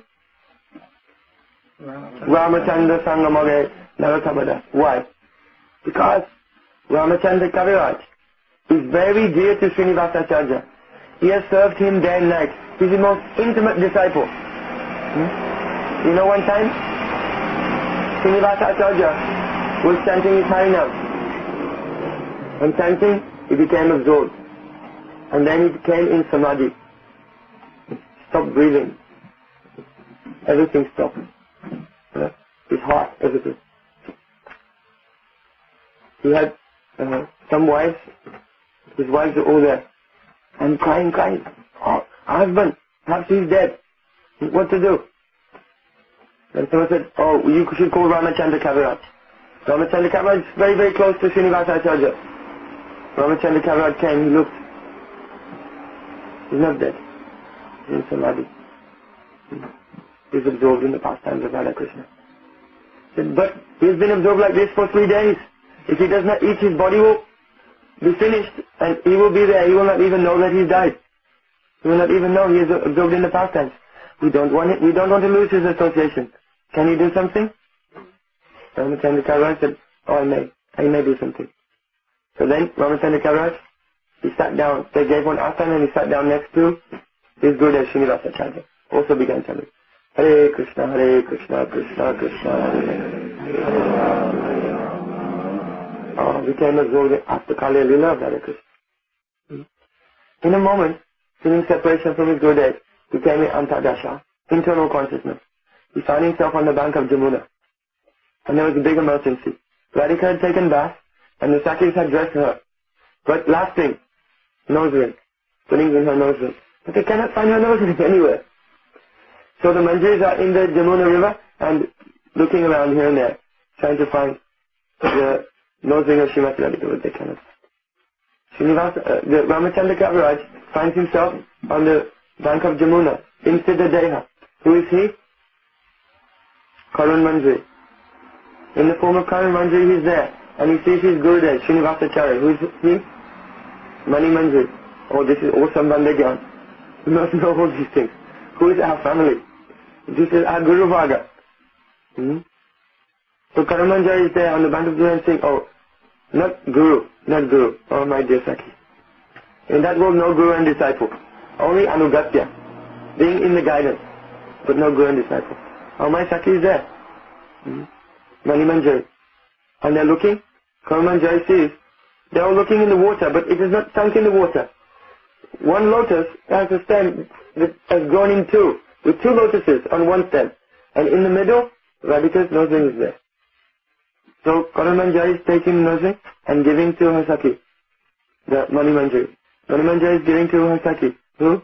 Ramachandra Sangha Magare Narottama Das. Why? Because Ramachandra Kaviraj is very dear to Srinivasacharya. He has served him day and night. He's the most intimate disciple. Hmm? You know one time, Srinivasacharya was chanting his Harinam. And chanting, he became absorbed. And then he became in Samadhi. Stopped breathing. Everything stopped. Uh, his heart, everything. He had uh, some wives. His wives are all there. And crying, crying. Oh, husband, perhaps he's dead. What to do? And someone said, oh, you should call Ramachandra Kaviraj. Ramachandra Kaviraj is very, very close to Srinivasacharya. Ramachandra Kaviraj came, he looked. He's not dead. He's in Samadhi. He's absorbed in the pastimes of Radha Krishna. He said, but he's been absorbed like this for three days. If he does not eat, his body will be finished and he will be there. He will not even know that he's died. He will not even know he is absorbed in the pastimes. We don't want it. We don't want to lose his association. Can you do something? Ramachandra Kaviraj said, oh, I may. I may do something. So then Ramachandra Kaviraj, he sat down. They gave one asana and he sat down next to his Gurudev Srinivasacharya. Also began chanting, Hare Krishna, Hare Krishna, Krishna Krishna, Hare Hare. Oh, became absorbed after Kali Lila of Hare Krishna. In a moment, feeling separation from his Gurudev, became an Antardasha, internal consciousness. He found himself on the bank of Jamuna. And there was a big emergency. Radhika had taken bath, and the Sakis had dressed her. But last thing, nose ring. Putting in her nose ring. But they cannot find her nose ring anywhere. So the Manjaris are in the Jamuna river and looking around here and there, trying to find the nose ring of Srimati Radhika, but they cannot. Srinivasa, uh, the Ramachandra Kaviraj finds himself on the bank of Jamuna, in Siddha Deha. Who is he? Karun Manjari. In the form of Karun Manjari, he is there. And he sees his Gurudev, Srinivasacharya. Who is he? Mani Manjari. Oh, this is awesome Bandegyan. You must know all these things. Who is our family? This is our Guru Varga. Hmm? So Karun Manjari is there on the bank of Jamuna and saying, oh, not Guru, not Guru. Oh, my dear Saki. In that world, no Guru and disciple. Only Anugatya, being in the guidance, but no Guru and disciple. Oh, my Saki is there. Hmm? Mani Manjari. And they're looking, Karun Manjari sees, they're all looking in the water, but it is not sunk in the water. One lotus has a stem that has grown in two, with two lotuses on one stem. And in the middle, Radhika's nose ring is there. So Karun Manjari is taking the nose ring and giving to her Saki, the Mani Manjari. Mani Manjari is giving to her Saki. Who?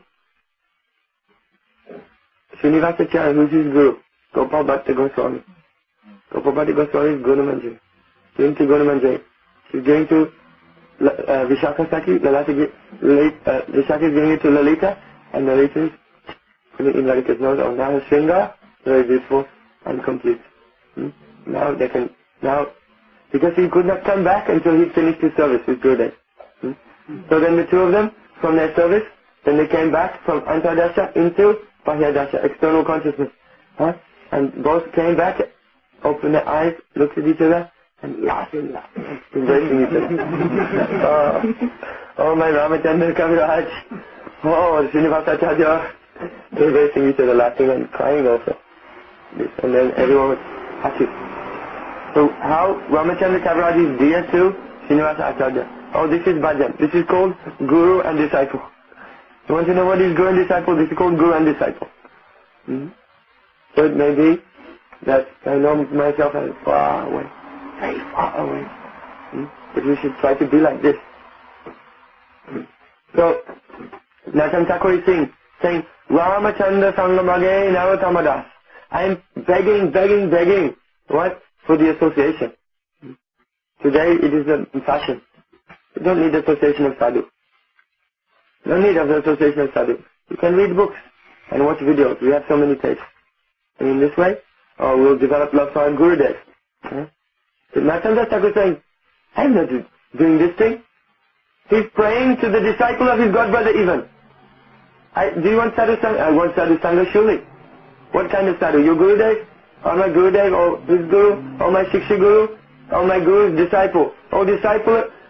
Srinivasacharya, who is his Guru? Gopal Bhatta Goswami. Gopal Bhatta Goswami is Guru Manjari. Giving to Guru Manjari. She's giving to uh, Vishakha Saki. Lalita, uh, Vishakha is giving it to Lalita. And Lalita is putting in Radhika's nose. Oh, now her Shringa, very beautiful and complete. Hmm? Now they can, now, because he could not come back until he finished his service with Gurudev. Hmm? So then the two of them, from their service, then they came back from Antardasha into Bahyadasha, external consciousness. Huh? And both came back, opened their eyes, looked at each other, and laughing, laughing, embracing each other. oh, oh, my Ramachandra Kaviraj. Oh, Srinivasacharya. Embracing each other, laughing and crying also. This, and then everyone was happy. So how Ramachandra Kaviraj is dear to Srinivasacharya. Oh, this is bhajan. This is called Guru and Disciple. You want to know what is Guru and Disciple? This is called Guru and Disciple. Hmm? So it may be that I know myself as far away, very far away. Hmm? But we should try to be like this. Hmm? So, Natam Thakur is saying, saying, Ramachandra Sangamage Navatamadas. I am begging, begging, begging. What? For the association. Hmm? Today it is a fashion. You don't need the association of sadhu. No need of the association of sadhu. You can read books and watch videos. We have so many tapes. And in this way, oh, we'll develop love for our Gurudev. Huh? So Natanda Thakur is saying, I'm not doing this thing. He's praying to the disciple of his god brother even. I, do you want sadhu sangha? I want sadhu sangha surely. What kind of sadhu? Your Gurudev? Or my Gurudev? Or his Guru? Or my Shiksha Guru? Or my Guru's disciple? Or disciple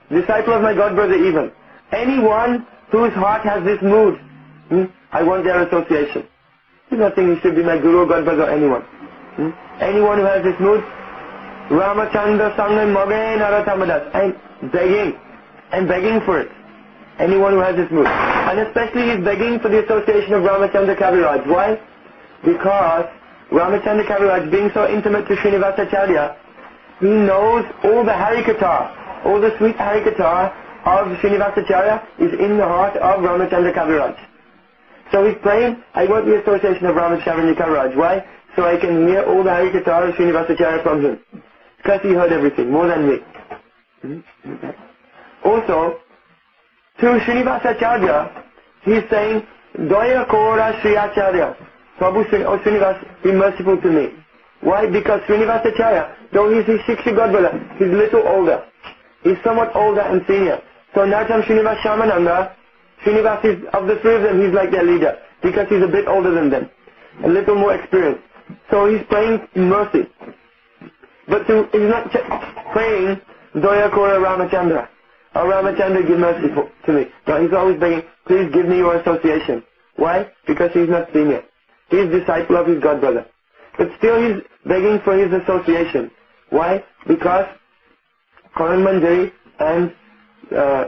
disciple of my God brother even. Anyone whose heart has this mood, hmm, I want their association. There's nothing he should be my guru, God brother, anyone. Hmm? Anyone who has this mood, Ramachandra Sangha Mogen Aratamadas. I'm begging. I'm begging for it. Anyone who has this mood. And especially he's begging for the association of Ramachandra Kaviraj. Why? Because Ramachandra Kaviraj, being so intimate to Srinivasacharya, he knows all the Harikatha, all the sweet Harikatha of Srinivasacharya is in the heart of Ramachandra Kaviraj. So he's praying, I want the association of Ramachandra Kaviraj. Why? So I can hear all the Harikatha of Srinivasacharya from him. Because he heard everything, more than me. Also, to Srinivasacharya, he's saying, Daya Kora Sri Acharya. Prabhu Sri, oh Srinivas, be merciful to me. Why? Because Srinivasacharya, though he's his Shiksha Godbrother, he's a little older. He's somewhat older and senior. So Nartam Srinivas Shamananda, Srinivas is, of the three of them, he's like their leader. Because he's a bit older than them. A little more experienced. So he's praying mercy. But to, he's not ch- praying, Doya Kora Ramachandra. Oh Ramachandra, give mercy for, to me. No, he's always begging, please give me your association. Why? Because he's not senior. He's disciple of his godbrother. But still he's begging for his association. Why? Because Karan Manjari and uh,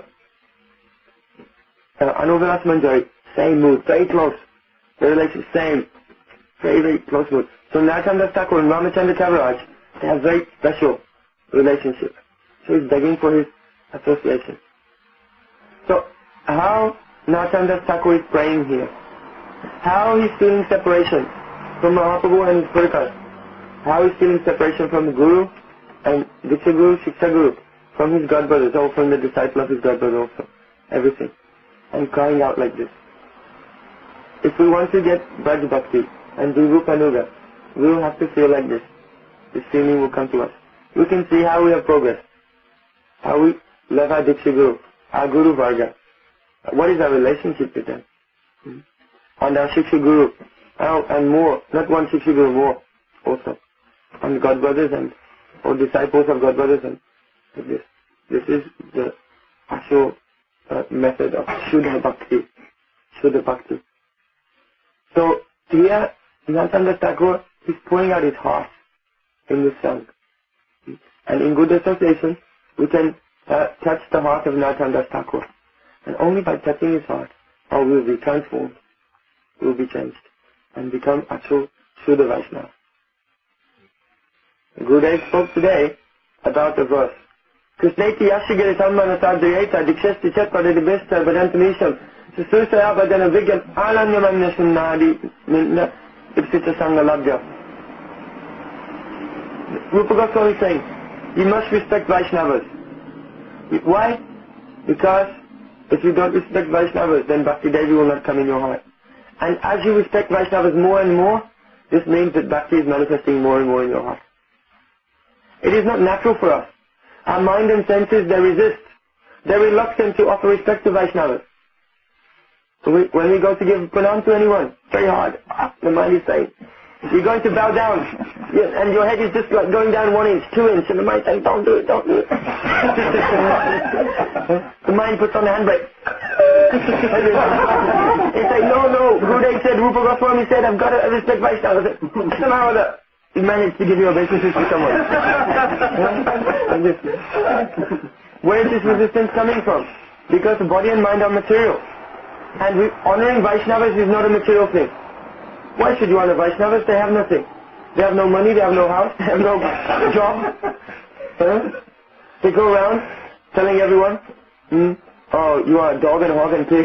uh, Anuvilas Manjari, same mood, very close. The relation, same. Very, very close mood. So Narottam Das Thakur and Ramachandra Kaviraj, they have very special relationship. So he's begging for his association. So how Narottam Das Thakur is praying here? How he's feeling separation from Mahaprabhu and his Purikas? How he's feeling separation from the Guru and Diksha Guru, Shiksha Guru, from his godbrothers, or from the disciple of his godbrother also. Everything. And crying out like this. If we want to get Braj Bhakti and do Rupanuga, we will have to feel like this. This feeling will come to us. We can see how we have progressed. How we love our Diksha Guru, our Guru Varga. What is our relationship with them? Hmm? And our Shiksha Guru. Oh, and more, not one Shiksha Guru, more also. And godbrothers and or disciples of godbrothers and this. This is the actual uh, method of Shuddha Bhakti. Shuddha Bhakti. So here, Narottam Das Thakur is pouring out his heart in this song. And in good association, we can uh, touch the heart of Narottam Das Thakur. And only by touching his heart, or we will be transformed, we will be changed, and become actual Shuddha Vaishnava. Gurudev spoke today about a verse. Krishneti yashigiri sammanata duyeta dikshesti chet padidibista badantamisham sususaya badana vigyan alanyamanya sunnadi minna ipsita sangha labdya. Rupa Goswami is saying, you must respect Vaishnavas. Why? Because if you don't respect Vaishnavas, then Bhakti Devi will not come in your heart. And as you respect Vaishnavas more and more, this means that Bhakti is manifesting more and more in your heart. It is not natural for us. Our mind and senses, they resist. They're reluctant to offer respect to Vaishnavas. So we, when we go to give pranam to anyone, very hard. The mind is saying, you're going to bow down, yes, and your head is just like going down one inch, two inch, and the mind saying, don't do it, don't do it. The mind puts on the handbrake. He says, no, no, Gurudev said, Rupa Goswami said, I've got to respect Vaishnavas. Somehow or other, he managed to give you a relationship with someone. Where is this resistance coming from? Because the body and mind are material. And we, honoring Vaishnavas is not a material thing. Why should you honor Vaishnavas? They have nothing. They have no money, they have no house, they have no job. Huh? They go around telling everyone, hmm, oh, you are a dog and hog and pig.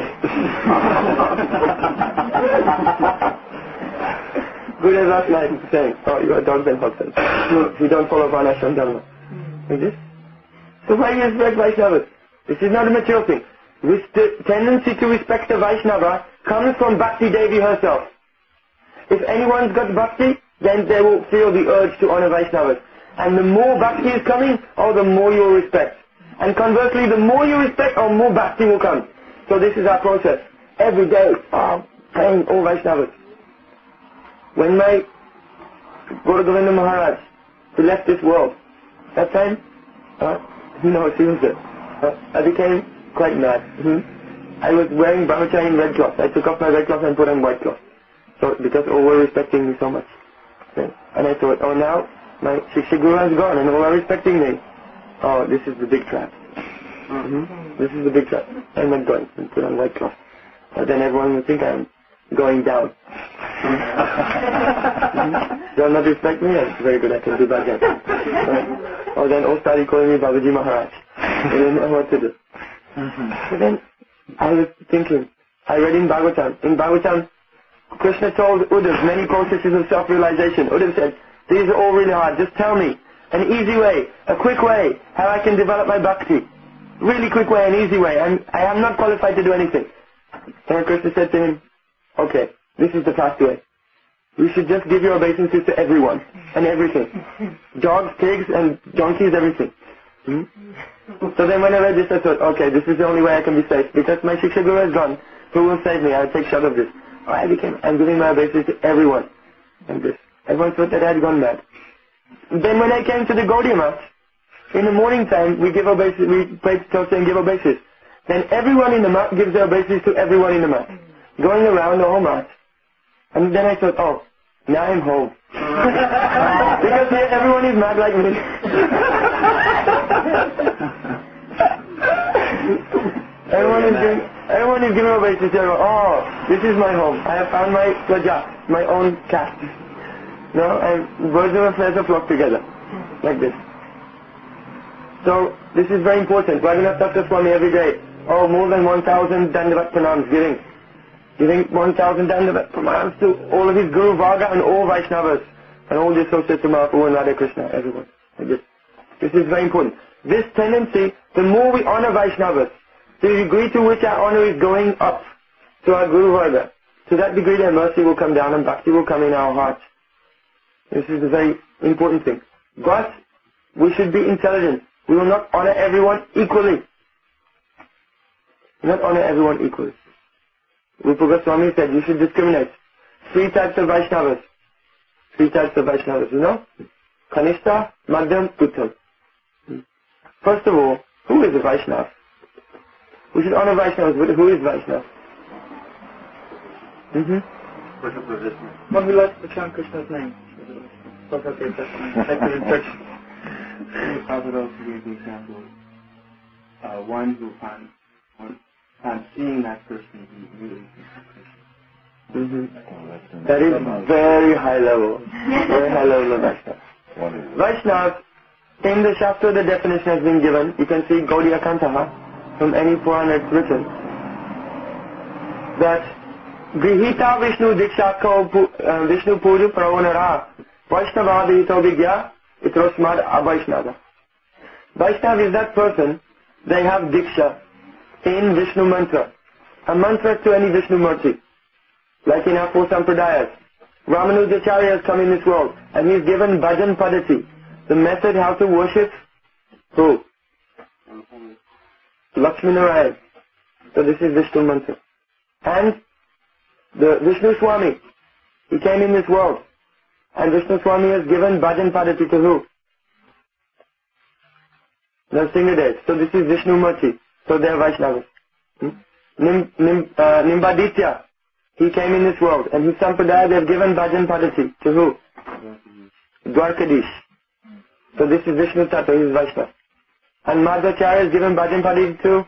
Gurudev last night saying, oh, you are dogs and hogs and pigs. You don't follow Varnashram Dharma. Like this? So why do you respect Vaishnavas? This is not a material thing. The tendency to respect the Vaishnava comes from Bhakti Devi herself. If anyone's got bhakti, then they will feel the urge to honor Vaishnavas. And the more bhakti is coming, oh, the more you will respect. And conversely, the more you respect, oh, more bhakti will come. So this is our process. Every day, oh, praying all Vaishnavas. When my Guru Govinda Maharaj, he left this world, that time, uh, no, he was there. Uh, I became quite mad. Mm-hmm. I was wearing brahmacharya in red cloth. I took off my red cloth and put on white cloth. So, because all were respecting me so much. Okay. And I thought, oh now, my Shiksha Guru has gone and all are respecting me. Oh, this is the big trap. Mm-hmm. This is the big trap. I'm not going and put on white cloth. But then everyone will think I'm going down. Mm-hmm. They'll not respect me. That's very good. I can do that again. Right. Or then all started calling me Babaji Maharaj. I didn't know what to do. So then I was thinking, I read in Bhagavatam. In Bhagavatam, Krishna told Uddhav many processes of self-realization. Uddhav said, these are all really hard. Just tell me an easy way, a quick way, how I can develop my bhakti. Really quick way, an easy way. I'm, I am not qualified to do anything. And Krishna said to him, okay, this is the fast way. You should just give your obeisances to everyone and everything. Dogs, pigs, and donkeys, everything. Hmm? So then when I read this, I thought, okay, this is the only way I can be safe. Because my Shiksha Guru is gone. Who will save me? I'll take shot of this. Oh, I became, I'm giving my obeisances to everyone. And this. Everyone thought that I had gone mad. Then when I came to the Gaudiya Math, in the morning time, we give obeisances, we pray to Tosa and give obeisances. Then everyone in the mat gives their obeisances to everyone in the mat. Going around the whole mat. And then I thought, oh, now I'm home. Because here everyone is mad like me. everyone is giving, everyone is giving obeisances to everyone. Oh, this is my home. I have found my praja, my own caste. No, and birds of a feather flock together. Like this. So, this is very important. Raghunath Thakur Swami every day, oh, more than one thousand Dandavat Pranams giving. Giving one thousand Dandavat Pranams to all of his Guru Varga and all Vaishnavas. And all the associates of Mahaprabhu and Radha Krishna, everyone. Like this. This is very important. This tendency, the more we honor Vaishnavas, to the degree to which our honor is going up to our Guru Varga, to that degree their mercy will come down and bhakti will come in our hearts. This is a very important thing. But we should be intelligent. We will not honor everyone equally. Not honor everyone equally. Rupa Goswami said you should discriminate. Three types of Vaishnavas. Three types of Vaishnavas, you know? Kanishta, Madhyam, Uttam. First of all, who is a Vaishnava? We should honor Vaishnavas, but who is Vaishnava? Mm-hmm. One who likes to chant Krishna's name. That's okay, that's fine. Touch. Father also gave the example of uh, one who upon, upon seeing that person, he really thinks of Krishna. Mm-hmm. That is very high level. Very high level of Vaishnava. Vaishnava, in the Shastra the definition has been given. You can see Gaudiya Kantaha from any Purana it's written. That Grihita Vishnu Dikshako Vishnu Puja Pravanara Vaishnavadito Vigya Itrosmad Avaishnava. Vaishnava is that person, they have Diksha in Vishnu mantra. A mantra to any Vishnu Murti. Like in our four Sampradayas. Ramanujacharya has come in this world and he is given Bhajan Padati. The method how to worship who? Lakshmi Narayan. So this is Vishnu mantra. And the Vishnu Swami, he came in this world. And Vishnu Swami has given Bhajan Padati to who? Nrsimhadev. So this is Vishnu Murti. So they are Vaishnavas. Hmm? Nim, Nim, uh, Nimbaditya, he came in this world. And his Sampradaya, they have given Bhajan Padati to who? Dwarkadish. So this is Vishnu Tattva, he is Vaishnava. And Madhvacharya is given Bhajan Padati to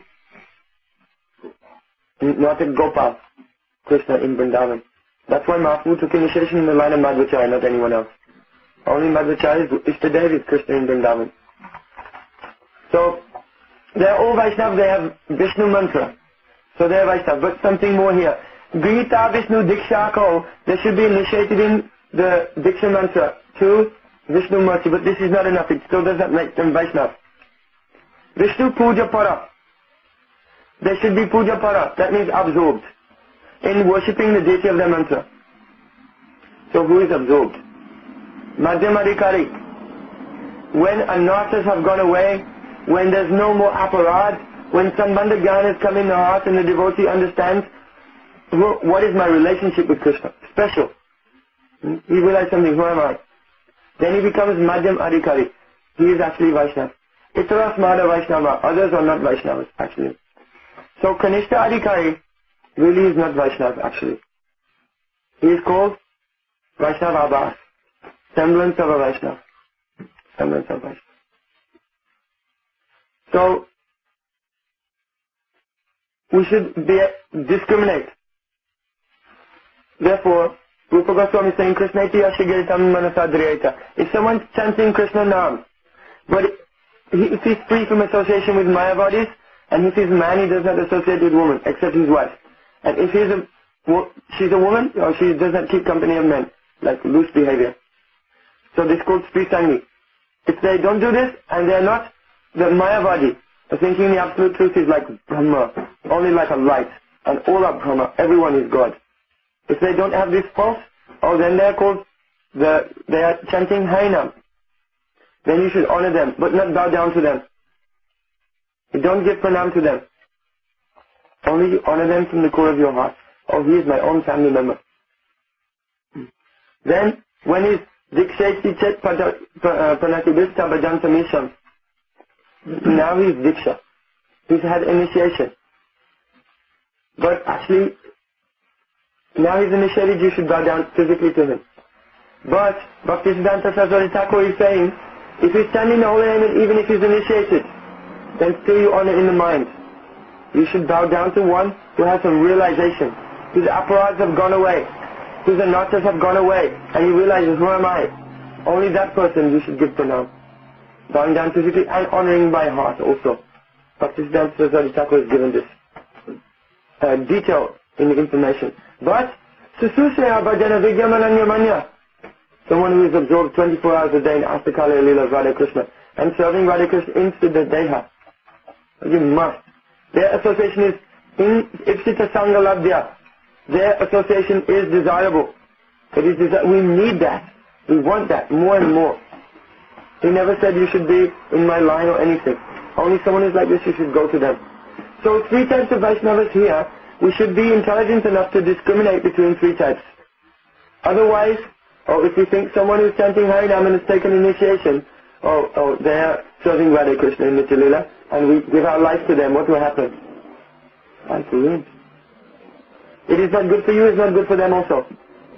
not a Gopal, Krishna in Vrindavan. That's why Mahaprabhu took initiation in the line of Madhvacharya, not anyone else. Only Madhvacharya's Ishtadev is Krishna in Vrindavan. So, they are all Vaishnava, they have Vishnu mantra. So they are Vaishnava. But something more here. Grihita Vishnu Dikshako, they should be initiated in the Diksha mantra to Vishnu Murti. But this is not enough, it still does not make them Vaishnava. Vishnu Puja Para. They should be Puja Para, that means absorbed in worshipping the deity of their mantra. So who is absorbed? Madhyamadikari. When anarthas have gone away, when there's no more aparad, when Sambandha Gyan has come in the heart and the devotee understands what is my relationship with Krishna, special. He realizes something, who am I? Then he becomes Madhyam Adhikari. He is actually Vaishnava. Itara Smada Vaishnava, others are not Vaishnavas actually. So Kanishta Adhikari really is not Vaishnava actually. He is called Vaishnava Abhas, semblance of a Vaishnava. Semblance of Vaishnava. So, we should be, discriminate. Therefore, Rupa Goswami is saying, Krishneti Ashigiritam Manasadriyata. If someone's chanting Krishna Nam, but if he's free from association with Mayavadis, and if he's a man, he does not associate with women, except his wife. And if he's a, she's a woman, or she does not keep company of men, like loose behavior. So this is called Sprisangi. If they don't do this, and they're not the Mayavadi, thinking the absolute truth is like Brahma, only like a light, and all are Brahma, everyone is God. If they don't have this pulse, oh, then they're called, the, they are chanting Harinam. Then you should honor them, but not bow down to them. You don't give pranam to them. Only you honor them from the core of your heart. Oh, he is my own family member. Then, when is Diksheti Chet Pranatibista Bhajanta Misham? Now he's Diksha. He's had initiation. But actually, now he's initiated, you should bow down physically to him. But Bhaktisiddhanta Saraswati Thakur is saying, if he's standing the holy name and even if he's initiated, then still you honor in the mind. You should bow down to one who has some realization, whose apparatus have gone away, whose anatas have gone away, and he realizes, who am I? Only that person you should give pranam. Bowing down physically and honoring by heart also. Bhaktisiddhanta Saraswati Thakur has given this uh, detail in the information. But, Sususaya Bhajana Vigyamananyamanya, someone who is absorbed twenty-four hours a day in Astakala Leela of Radha Krishna and serving Radha Krishna into the Deha. You must. Their association is in Ipsita Sangalabhya. Their association is desirable. It is desi- we need that. We want that more and more. He never said you should be in my line or anything. Only someone who's like this, you should go to them. So three types of Vaishnavas here. We should be intelligent enough to discriminate between three types. Otherwise, or if we think someone who's chanting Harinam and has taken initiation, or, or they are serving Radha Krishna in Nitya Leela, and we give our life to them, what will happen? Life will ruin. It is not good for you, it's not good for them also.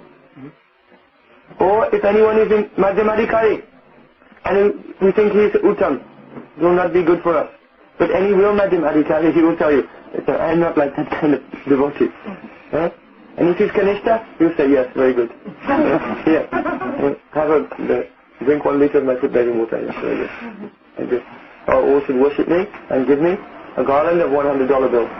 Mm-hmm. Or if anyone is in Madhyamadikari, and we think he is Uttam, it will not be good for us. But any real Madhyamadikari, he will tell you, I am not like that kind of devotee. Huh? And if he's Kanishta, he'll say, yes, very good. uh, here, uh, have a, the, drink one liter of my food bathing water, yes, very good. And this, or all should worship me and give me a garland of one hundred dollar bill.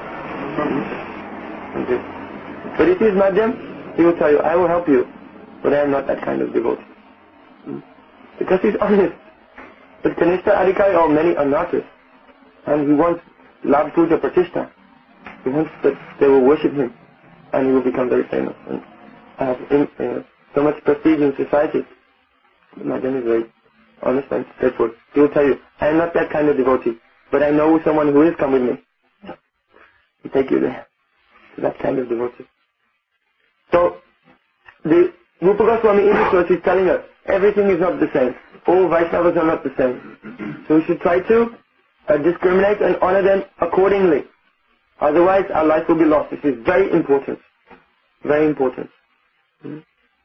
And this. But if he's Madhyam, he will tell you, I will help you, but I am not that kind of devotee. Because he's honest. But Kanishta Adhikari, or many are not this. And he wants Labh Puja Pratishtha. He wants that they will worship him. And he will become very famous and have in, uh, so much prestige in society. Madhyam is very honest and straightforward. He will tell you, I am not that kind of devotee, but I know someone who is, come with me. He'll take you there. To that kind of devotee. So, the Rupa Goswami in this verse is telling us, everything is not the same. All Vaishnavas are not the same. So we should try to uh, discriminate and honor them accordingly. Otherwise, our life will be lost. This is very important. Very important. Hmm?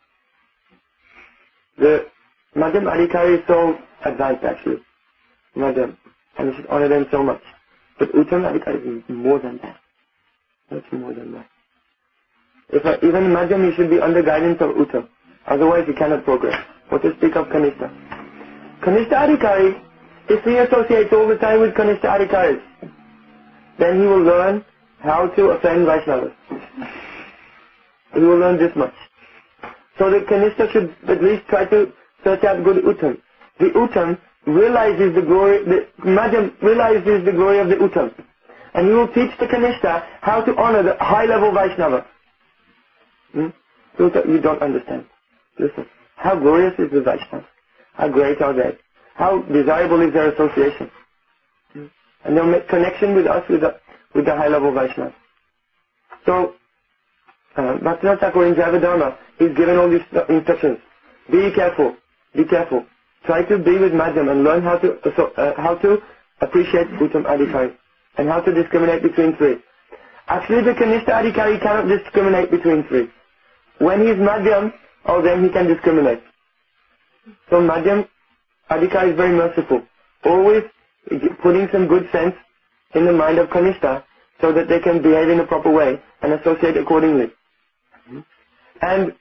The Madhyam Adhikari is so advanced actually. Madhyam. And we should honor them so much. But Uttam Adhikari is more than that. Much more than that. If uh, even Madhyam, you should be under guidance of Uttam. Otherwise, you cannot progress. What to speak of Kanishta? Kanishta Adhikari, if he associates all the time with Kanishta Adhikaris, then he will learn how to offend Vaishnavas. He will learn this much. So the Kanishta should at least try to search out good Uttam. The Uttam realizes the glory, the Madhyam realizes the glory of the Uttam. And he will teach the Kanishta how to honor the high level Vaishnava. Hmm? You don't understand. Listen, how glorious is the Vaishnava? How great are they? How desirable is their association? Hmm? And they'll make connection with us, with the, with the high level Vaishnava. So, uh, Bhaktivinoda Thakur in Javadharma, he's given all these instructions. Be careful, be careful. Try to be with Madhyam and learn how to, uh, how to appreciate Uttam Adhikari and how to discriminate between three. Actually, the Kanishta Adhikari cannot discriminate between three. When he is Madhyam, oh, then he can discriminate. So Madhyam Adhikari is very merciful, always putting some good sense in the mind of Kanishta so that they can behave in a proper way and associate accordingly. And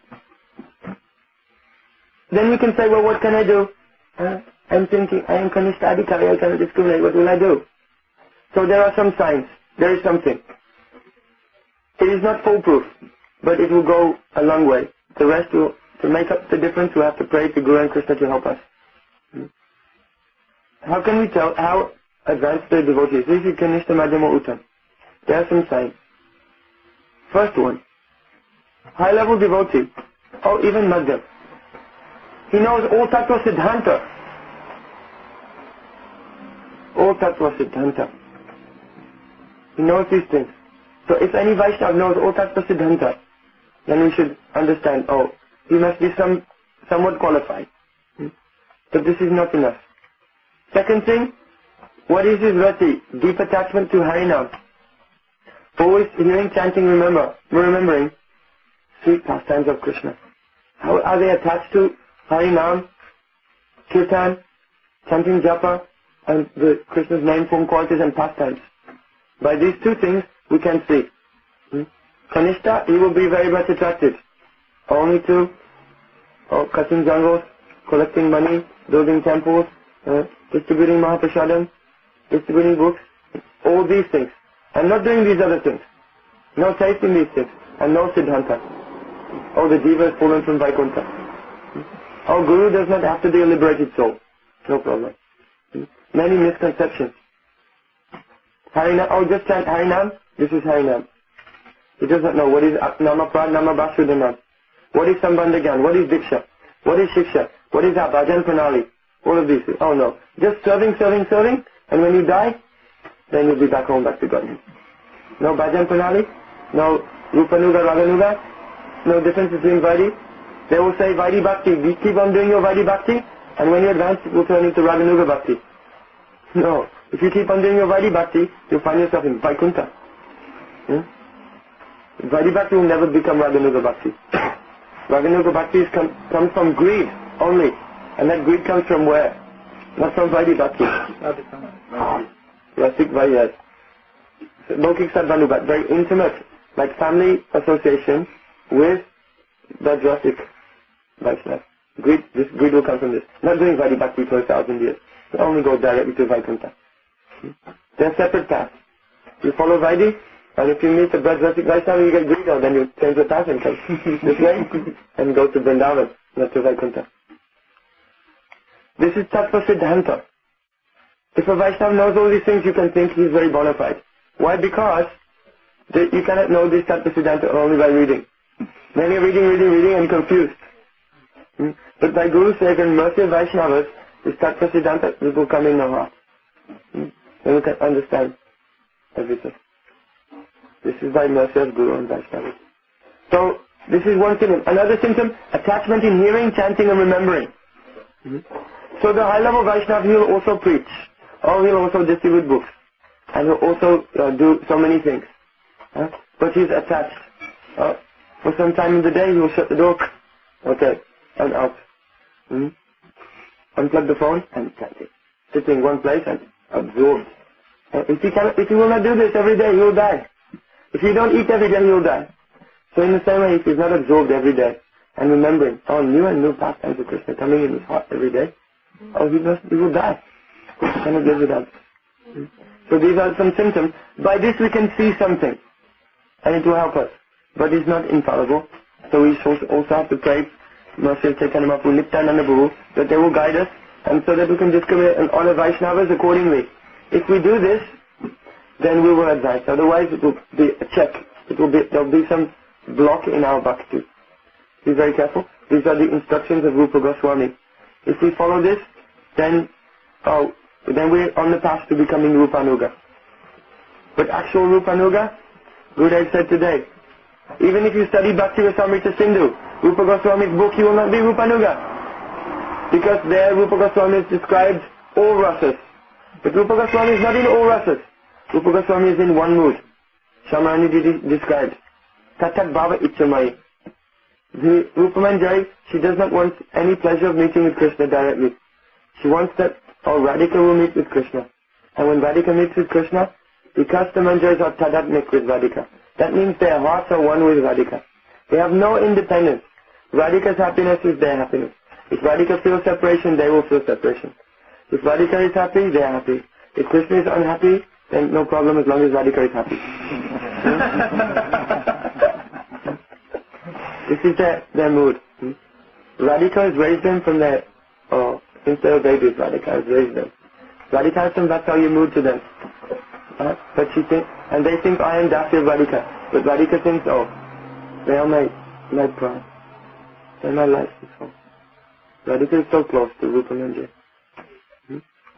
then we can say, well, what can I do? Uh, I'm thinking, I am Kanishta Adhikari, I cannot discriminate, what will I do? So there are some signs, there is something. It is not foolproof, but it will go a long way. The rest will, to make up the difference, we'll have to pray to Guru and Krishna to help us. How can we tell how advanced the devotee is? This is Kanishta, Madhyama, Uttam. There are some signs. First one, high level devotee, or even Madhyam. He knows all Tattva Siddhanta. All Tattva Siddhanta. He knows these things. So if any Vaishnava knows all Tattva Siddhanta, then we should understand, oh, he must be some somewhat qualified. But this is not enough. Second thing, what is his rati? Deep attachment to Harinam. Always hearing, chanting, remember, remembering sweet pastimes of Krishna. How are they attached to Harinam, Kirtan, chanting Japa, and the Krishna's name, form, qualities and pastimes? By these two things, we can see. Hmm? Kanishta, he will be very much attracted only to oh, cutting jungles, collecting money, building temples, uh, distributing Mahaprasadam, distributing books, all these things. And not doing these other things. No tasting these things. And no Siddhanta. Oh, the Jiva has fallen from Vaikuntha. Oh, Guru does not have to be a liberated soul. No problem. Many misconceptions. Harinam, oh, just chant Harinam. This is Harinam. He does not know what is Namaprad, Namabhashudanam. What is Sambandhagyan? What is Diksha? What is Shiksha? What is Bhajan Pranali? All of these things. Oh no. Just serving, serving, serving, and when you die, then you'll be back home, back to God. No Bhajan Pranali, no Rupanuga, Raganuga, no difference between Vaidhi. They will say Vaidhi Bhakti. You keep on doing your Vaidhi Bhakti, and when you advance, it will turn into Raganuga Bhakti. No. If you keep on doing your Vaidhi Bhakti, you'll find yourself in Vaikuntha. Hmm? Vaidhi Bhakti will never become Raganuga Bhakti. Raganuga Bhakti is come, comes from greed only. And that greed comes from where? Not from Vaidhi Bhakti. Rasik Vaidhi, yes. Lokik Sadvanubat, very intimate, like family association with the Rasik Vaishnava. Greed, this greed will come from this. Not doing Vaidhi Bhakti for a thousand years. It only goes directly to Vaikuntha. They're separate paths. You follow Vaidhi, and if you meet the Braj Rasik Vaishnava, you get greed, or then you change the path and come this way, and go to Vrindavan, not to Vaikuntha. This is Tattva Siddhanta. If a Vaishnava knows all these things, you can think he is very bona fide. Why? Because the, you cannot know this Tattva Siddhanta only by reading. Many are reading, reading, reading and confused. Hmm? But by Guru's sake and mercy of Vaishnavas, this Tattva Siddhanta, this will come in the heart. Hmm? Then we can understand everything. This is by mercy of Guru and Vaishnavas. So, this is one symptom. Another symptom, attachment in hearing, chanting and remembering. Hmm? So the high-level Vaishnava, he will also preach, or he will also distribute books, and he will also uh, do so many things. Huh? But he is attached. Uh, for some time in the day, he will shut the door. Okay, and out. Hmm? Unplug the phone and chanting. Sitting in one place and absorbed. Uh, if he can, if he will not do this every day, he will die. If you don't eat every day, he will die. So in the same way, if he is not absorbed every day and remembering, oh, new and new pastimes of Krishna coming in his heart every day, oh, he must, he will die. He cannot live without. So these are some symptoms. By this we can see something, and it will help us. But it's not infallible. So we also have to pray, Mercy of Chaitanya Mahaprabhu, Nityananda Prabhu, that they will guide us, and so that we can discriminate and honor Vaishnavas accordingly. If we do this, then we will advance. Otherwise, it will be a check. It will be, there will be some block in our bhakti. Be very careful. These are the instructions of Rupa Goswami. If we follow this, then oh, then we're on the path to becoming Rupanuga. But actual Rupanuga, Gurudev said today, even if you study Bhakti Rasamrita Sindhu, Rupa Goswami's book, you will not be Rupanuga. Because there Rupa Goswami has described all rasas, But Rupa Goswami is not in all rasas. Rupa Goswami is in one mood. Shamarani did described. Tatat Bhava Ichamai. The Rupa Manjari, she does not want any pleasure of meeting with Krishna directly. She wants that, oh, Radhika will meet with Krishna. And when Radhika meets with Krishna, because the Manjaris are tadatmik with Radhika, that means their hearts are one with Radhika. They have no independence. Radhika's happiness is their happiness. If Radhika feels separation, they will feel separation. If Radhika is happy, they are happy. If Krishna is unhappy, then no problem as long as Radhika is happy. This is their, their mood. Radhika has raised them from their, oh, since they were babies, Radhika has raised them. Radhika has them, that's how you move to them. Uh, but she thinks, and they think I am Dasi of Radhika. But Radhika thinks, oh, they are my, my pride. They are my life before. Radhika is so close to Rupa Manjari. Hmm?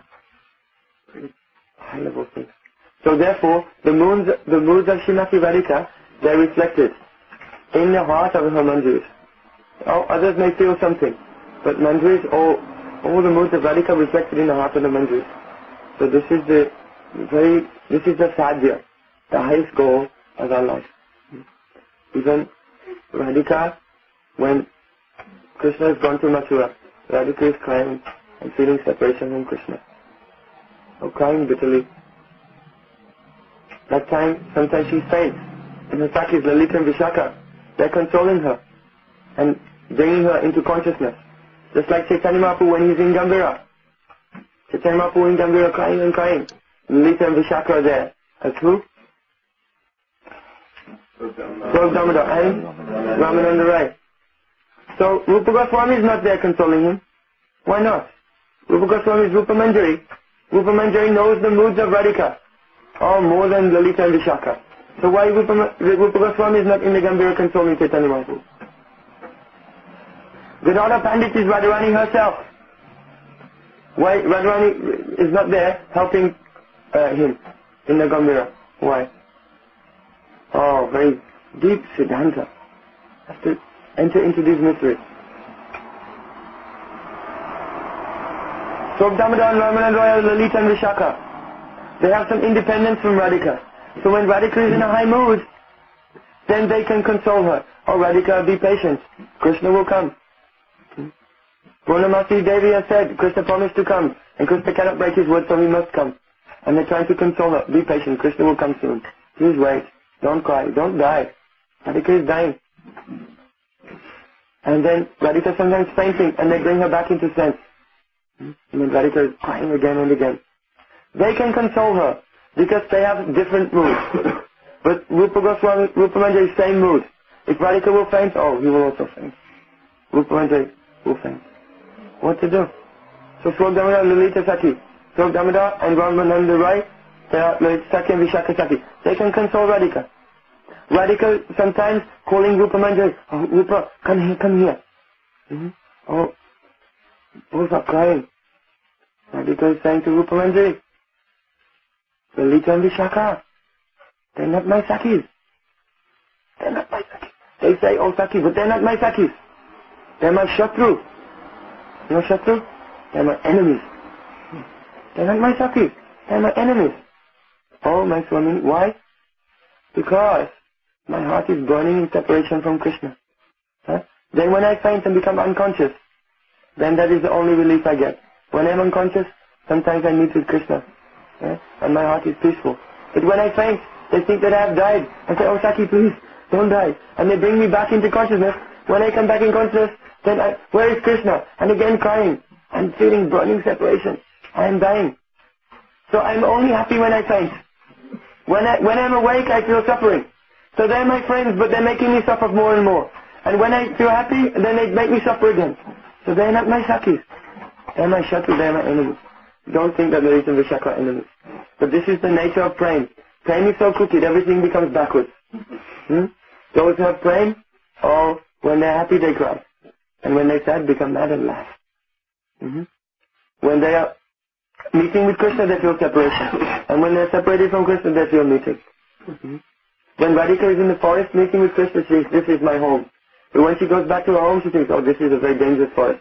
High level things. So therefore, the moods, the moods of Srimati Radhika, they're reflected in the heart of her Manjaris. Oh, others may feel something, but Manjaris, all, all the moods of Radhika reflected in the heart of the Manjaris. So this is the very, this is the sadhya, the highest goal of our life. Even Radhika, when Krishna has gone to Mathura, Radhika is crying and feeling separation from Krishna. Oh, crying bitterly. That time, sometimes she faints. And her Sakis, Lalita and Vishaka, they're consoling her and bringing her into consciousness. Just like Chaitanya Mahaprabhu when he's in Gambhira. Chaitanya Mahaprabhu in Gambhira crying and crying. Lalita and Vishaka are there. As who? Prabhu Damodar and Ramananda Rai. So Rupa Goswami is not there consoling him. Why not? Rupa Goswami is Rupa Manjari. Rupa Manjari knows the moods of Radhika. Oh, more than Lalita and Vishaka. So why Rupa, Rupa Goswami is not in the Gambhira consoling Chaitanya Mahaprabhu? Gadadhar Pandit is Radharani herself. Why Radharani is not there helping uh, him in the Gambhira? Why? Oh, very deep Siddhanta. Have to enter into these mysteries. So Damodar and Ramananda Roy, Lalita and Vishaka, they have some independence from Radhika. So when Radhika is in a high mood, then they can console her. Oh, Radhika, be patient. Krishna will come. Purnamasi Devi has said, Krishna promised to come, and Krishna cannot break his word, so he must come. And they're trying to console her. Be patient, Krishna will come soon. Please wait. Don't cry. Don't die. Radhika is dying. And then Radhika sometimes fainting, and they bring her back into sense. And then Radhika is crying again and again. They can console her, because they have different moods. But Rupa Goswami, Rupa Manjari, same mood. If Radhika will faint, oh, he will also faint. Rupa Manjari will faint. What to do? So Swarup Damodar, Lalita Saki, Swarup Damodar and Ramananda Rai, they are Lalita Saki and Vishaka Saki. They can console Radhika. Radhika sometimes calling Rupa Manjari, oh, Rupa, come here, come here. Mm-hmm. Oh, both are crying. Radhika is saying to Rupa Manjari, Lalita and Vishaka, they're not my Sakis. They're not my Sakis. They say, oh Sakis, but they're not my Sakis. They're my Shatru. You know Shatru? They're my enemies. They're not my Sakis. They're my enemies. Oh my Swami, why? Because my heart is burning in separation from Krishna. Huh? Then when I faint and become unconscious, then that is the only relief I get. When I'm unconscious, sometimes I meet with Krishna. Huh? And my heart is peaceful. But when I faint, they think that I have died. I say, oh Saki, please, don't die. And they bring me back into consciousness. When I come back in consciousness, then I, where is Krishna? And again crying. I'm feeling burning separation. I am dying. So I'm only happy when I faint. When, I, when I'm awake, I feel suffering. So they're my friends, but they're making me suffer more and more. And when I feel happy, then they make me suffer again. So they're not my Sakis. They're my Shatru, they're my enemies. Don't think that Lalita and Vishaka are enemies. But this is the nature of praying. Praying is so crooked, everything becomes backwards. Hmm? Those who have praying, oh, when they're happy, they cry. And when they're sad, become mad and laugh. Mm-hmm. When they are meeting with Krishna, they feel separation. And when they're separated from Krishna, they feel meeting. Mm-hmm. When Radhika is in the forest meeting with Krishna, she thinks, this is my home. But when she goes back to her home, she thinks, oh, this is a very dangerous forest.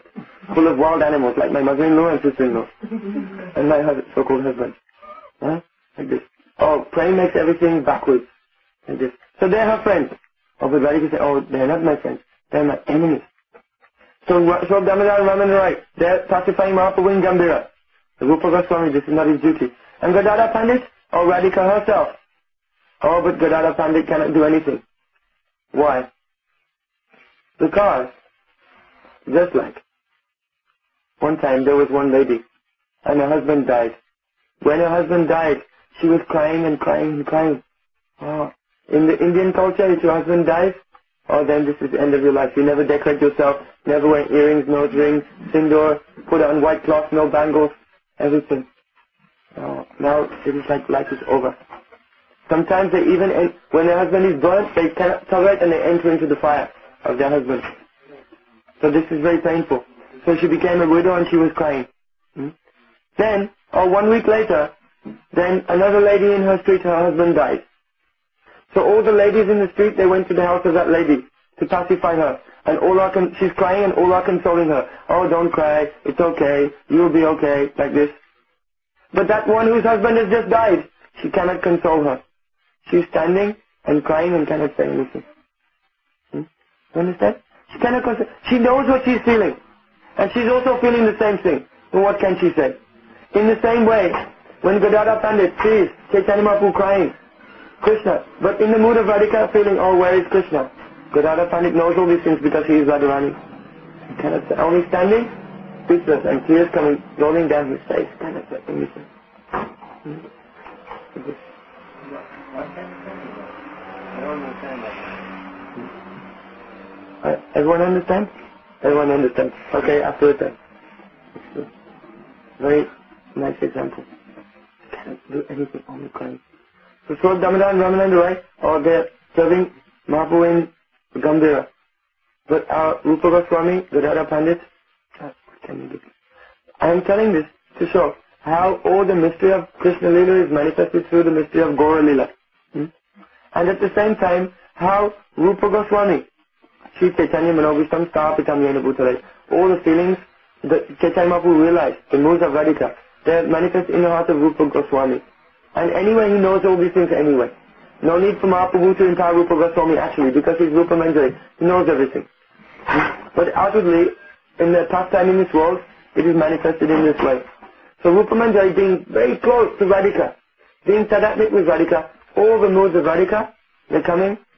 full of wild animals, like my mother-in-law and sister-in-law, and my hus- so-called husband. Huh? Like this. Oh, praying makes everything backwards. Like this. So they're her friends. Oh, but Radhika say, oh, they're not my friends. They're my enemies. So, so Damodar and Raman are right. They're pacifying Mahaprabhu in Gambhira. Rupa Goswami, this is not his duty. And Gadadhar Pandit, or Radhika herself. Oh, but Gadadhar Pandit cannot do anything. Why? Because, just like, one time there was one lady, and her husband died. When her husband died, she was crying and crying and crying. Oh, in the Indian culture, if your husband dies, oh, then this is the end of your life. You never decorate yourself, never wear earrings, nose rings, sindoor, put on white cloth, no bangles, everything. Oh, now it is like life is over. Sometimes they even, en- when their husband is burnt, they cannot tolerate and they enter into the fire of their husband. So this is very painful. So she became a widow and she was crying. Hmm? Then, oh, one week later, then another lady in her street, her husband died. So all the ladies in the street, they went to the house of that lady to pacify her. And all are con- she's crying and all are consoling her. Oh, don't cry, it's okay, you'll be okay, like this. But that one whose husband has just died, she cannot console her. She's standing and crying and cannot say anything. Hmm? You understand? She cannot console. She knows what she's feeling. And she's also feeling the same thing. So what can she say? In the same way, when Gadadhar Pandit sees Chaitanya Mahaprabhu crying, Krishna, but in the mood of Radhika feeling, oh, where is Krishna? Gadadhar Pandit knows all these things because he is Radharani. He cannot say, only standing, speechless, and tears coming, rolling down his face, cannot say anything. Hmm? I don't understand that. Uh, everyone understand? Everyone understands. Okay, after a time. Very nice example. Cannot do anything, only crying. So Swarup Damodar and Ramananda, right? Or they're serving Mahaprabhu in Gambhira. But our Rupa Goswami, Gadadhar Pandit, what can you do? I am telling this to show how all the mystery of Krishna Lila is manifested through the mystery of Gaura Lila. Hmm? And at the same time, how Rupa Goswami, Shri Chaitanya Manovistam Stapitam Yena Bhutale, all the feelings that Chaitanya Mahaprabhu realized, the moods of Radhika, they are manifest in the heart of Rupa Goswami. And anyway, he knows all these things anyway. No need for Mahaprabhu to empower Rupa Goswami actually, because he's Rupa Manjari. He knows everything. But outwardly, in the pastime in this world, it is manifested in this way. So Rupa Manjari being very close to Radhika, being tadatmik with Radhika, all the moods of Radhika, they're coming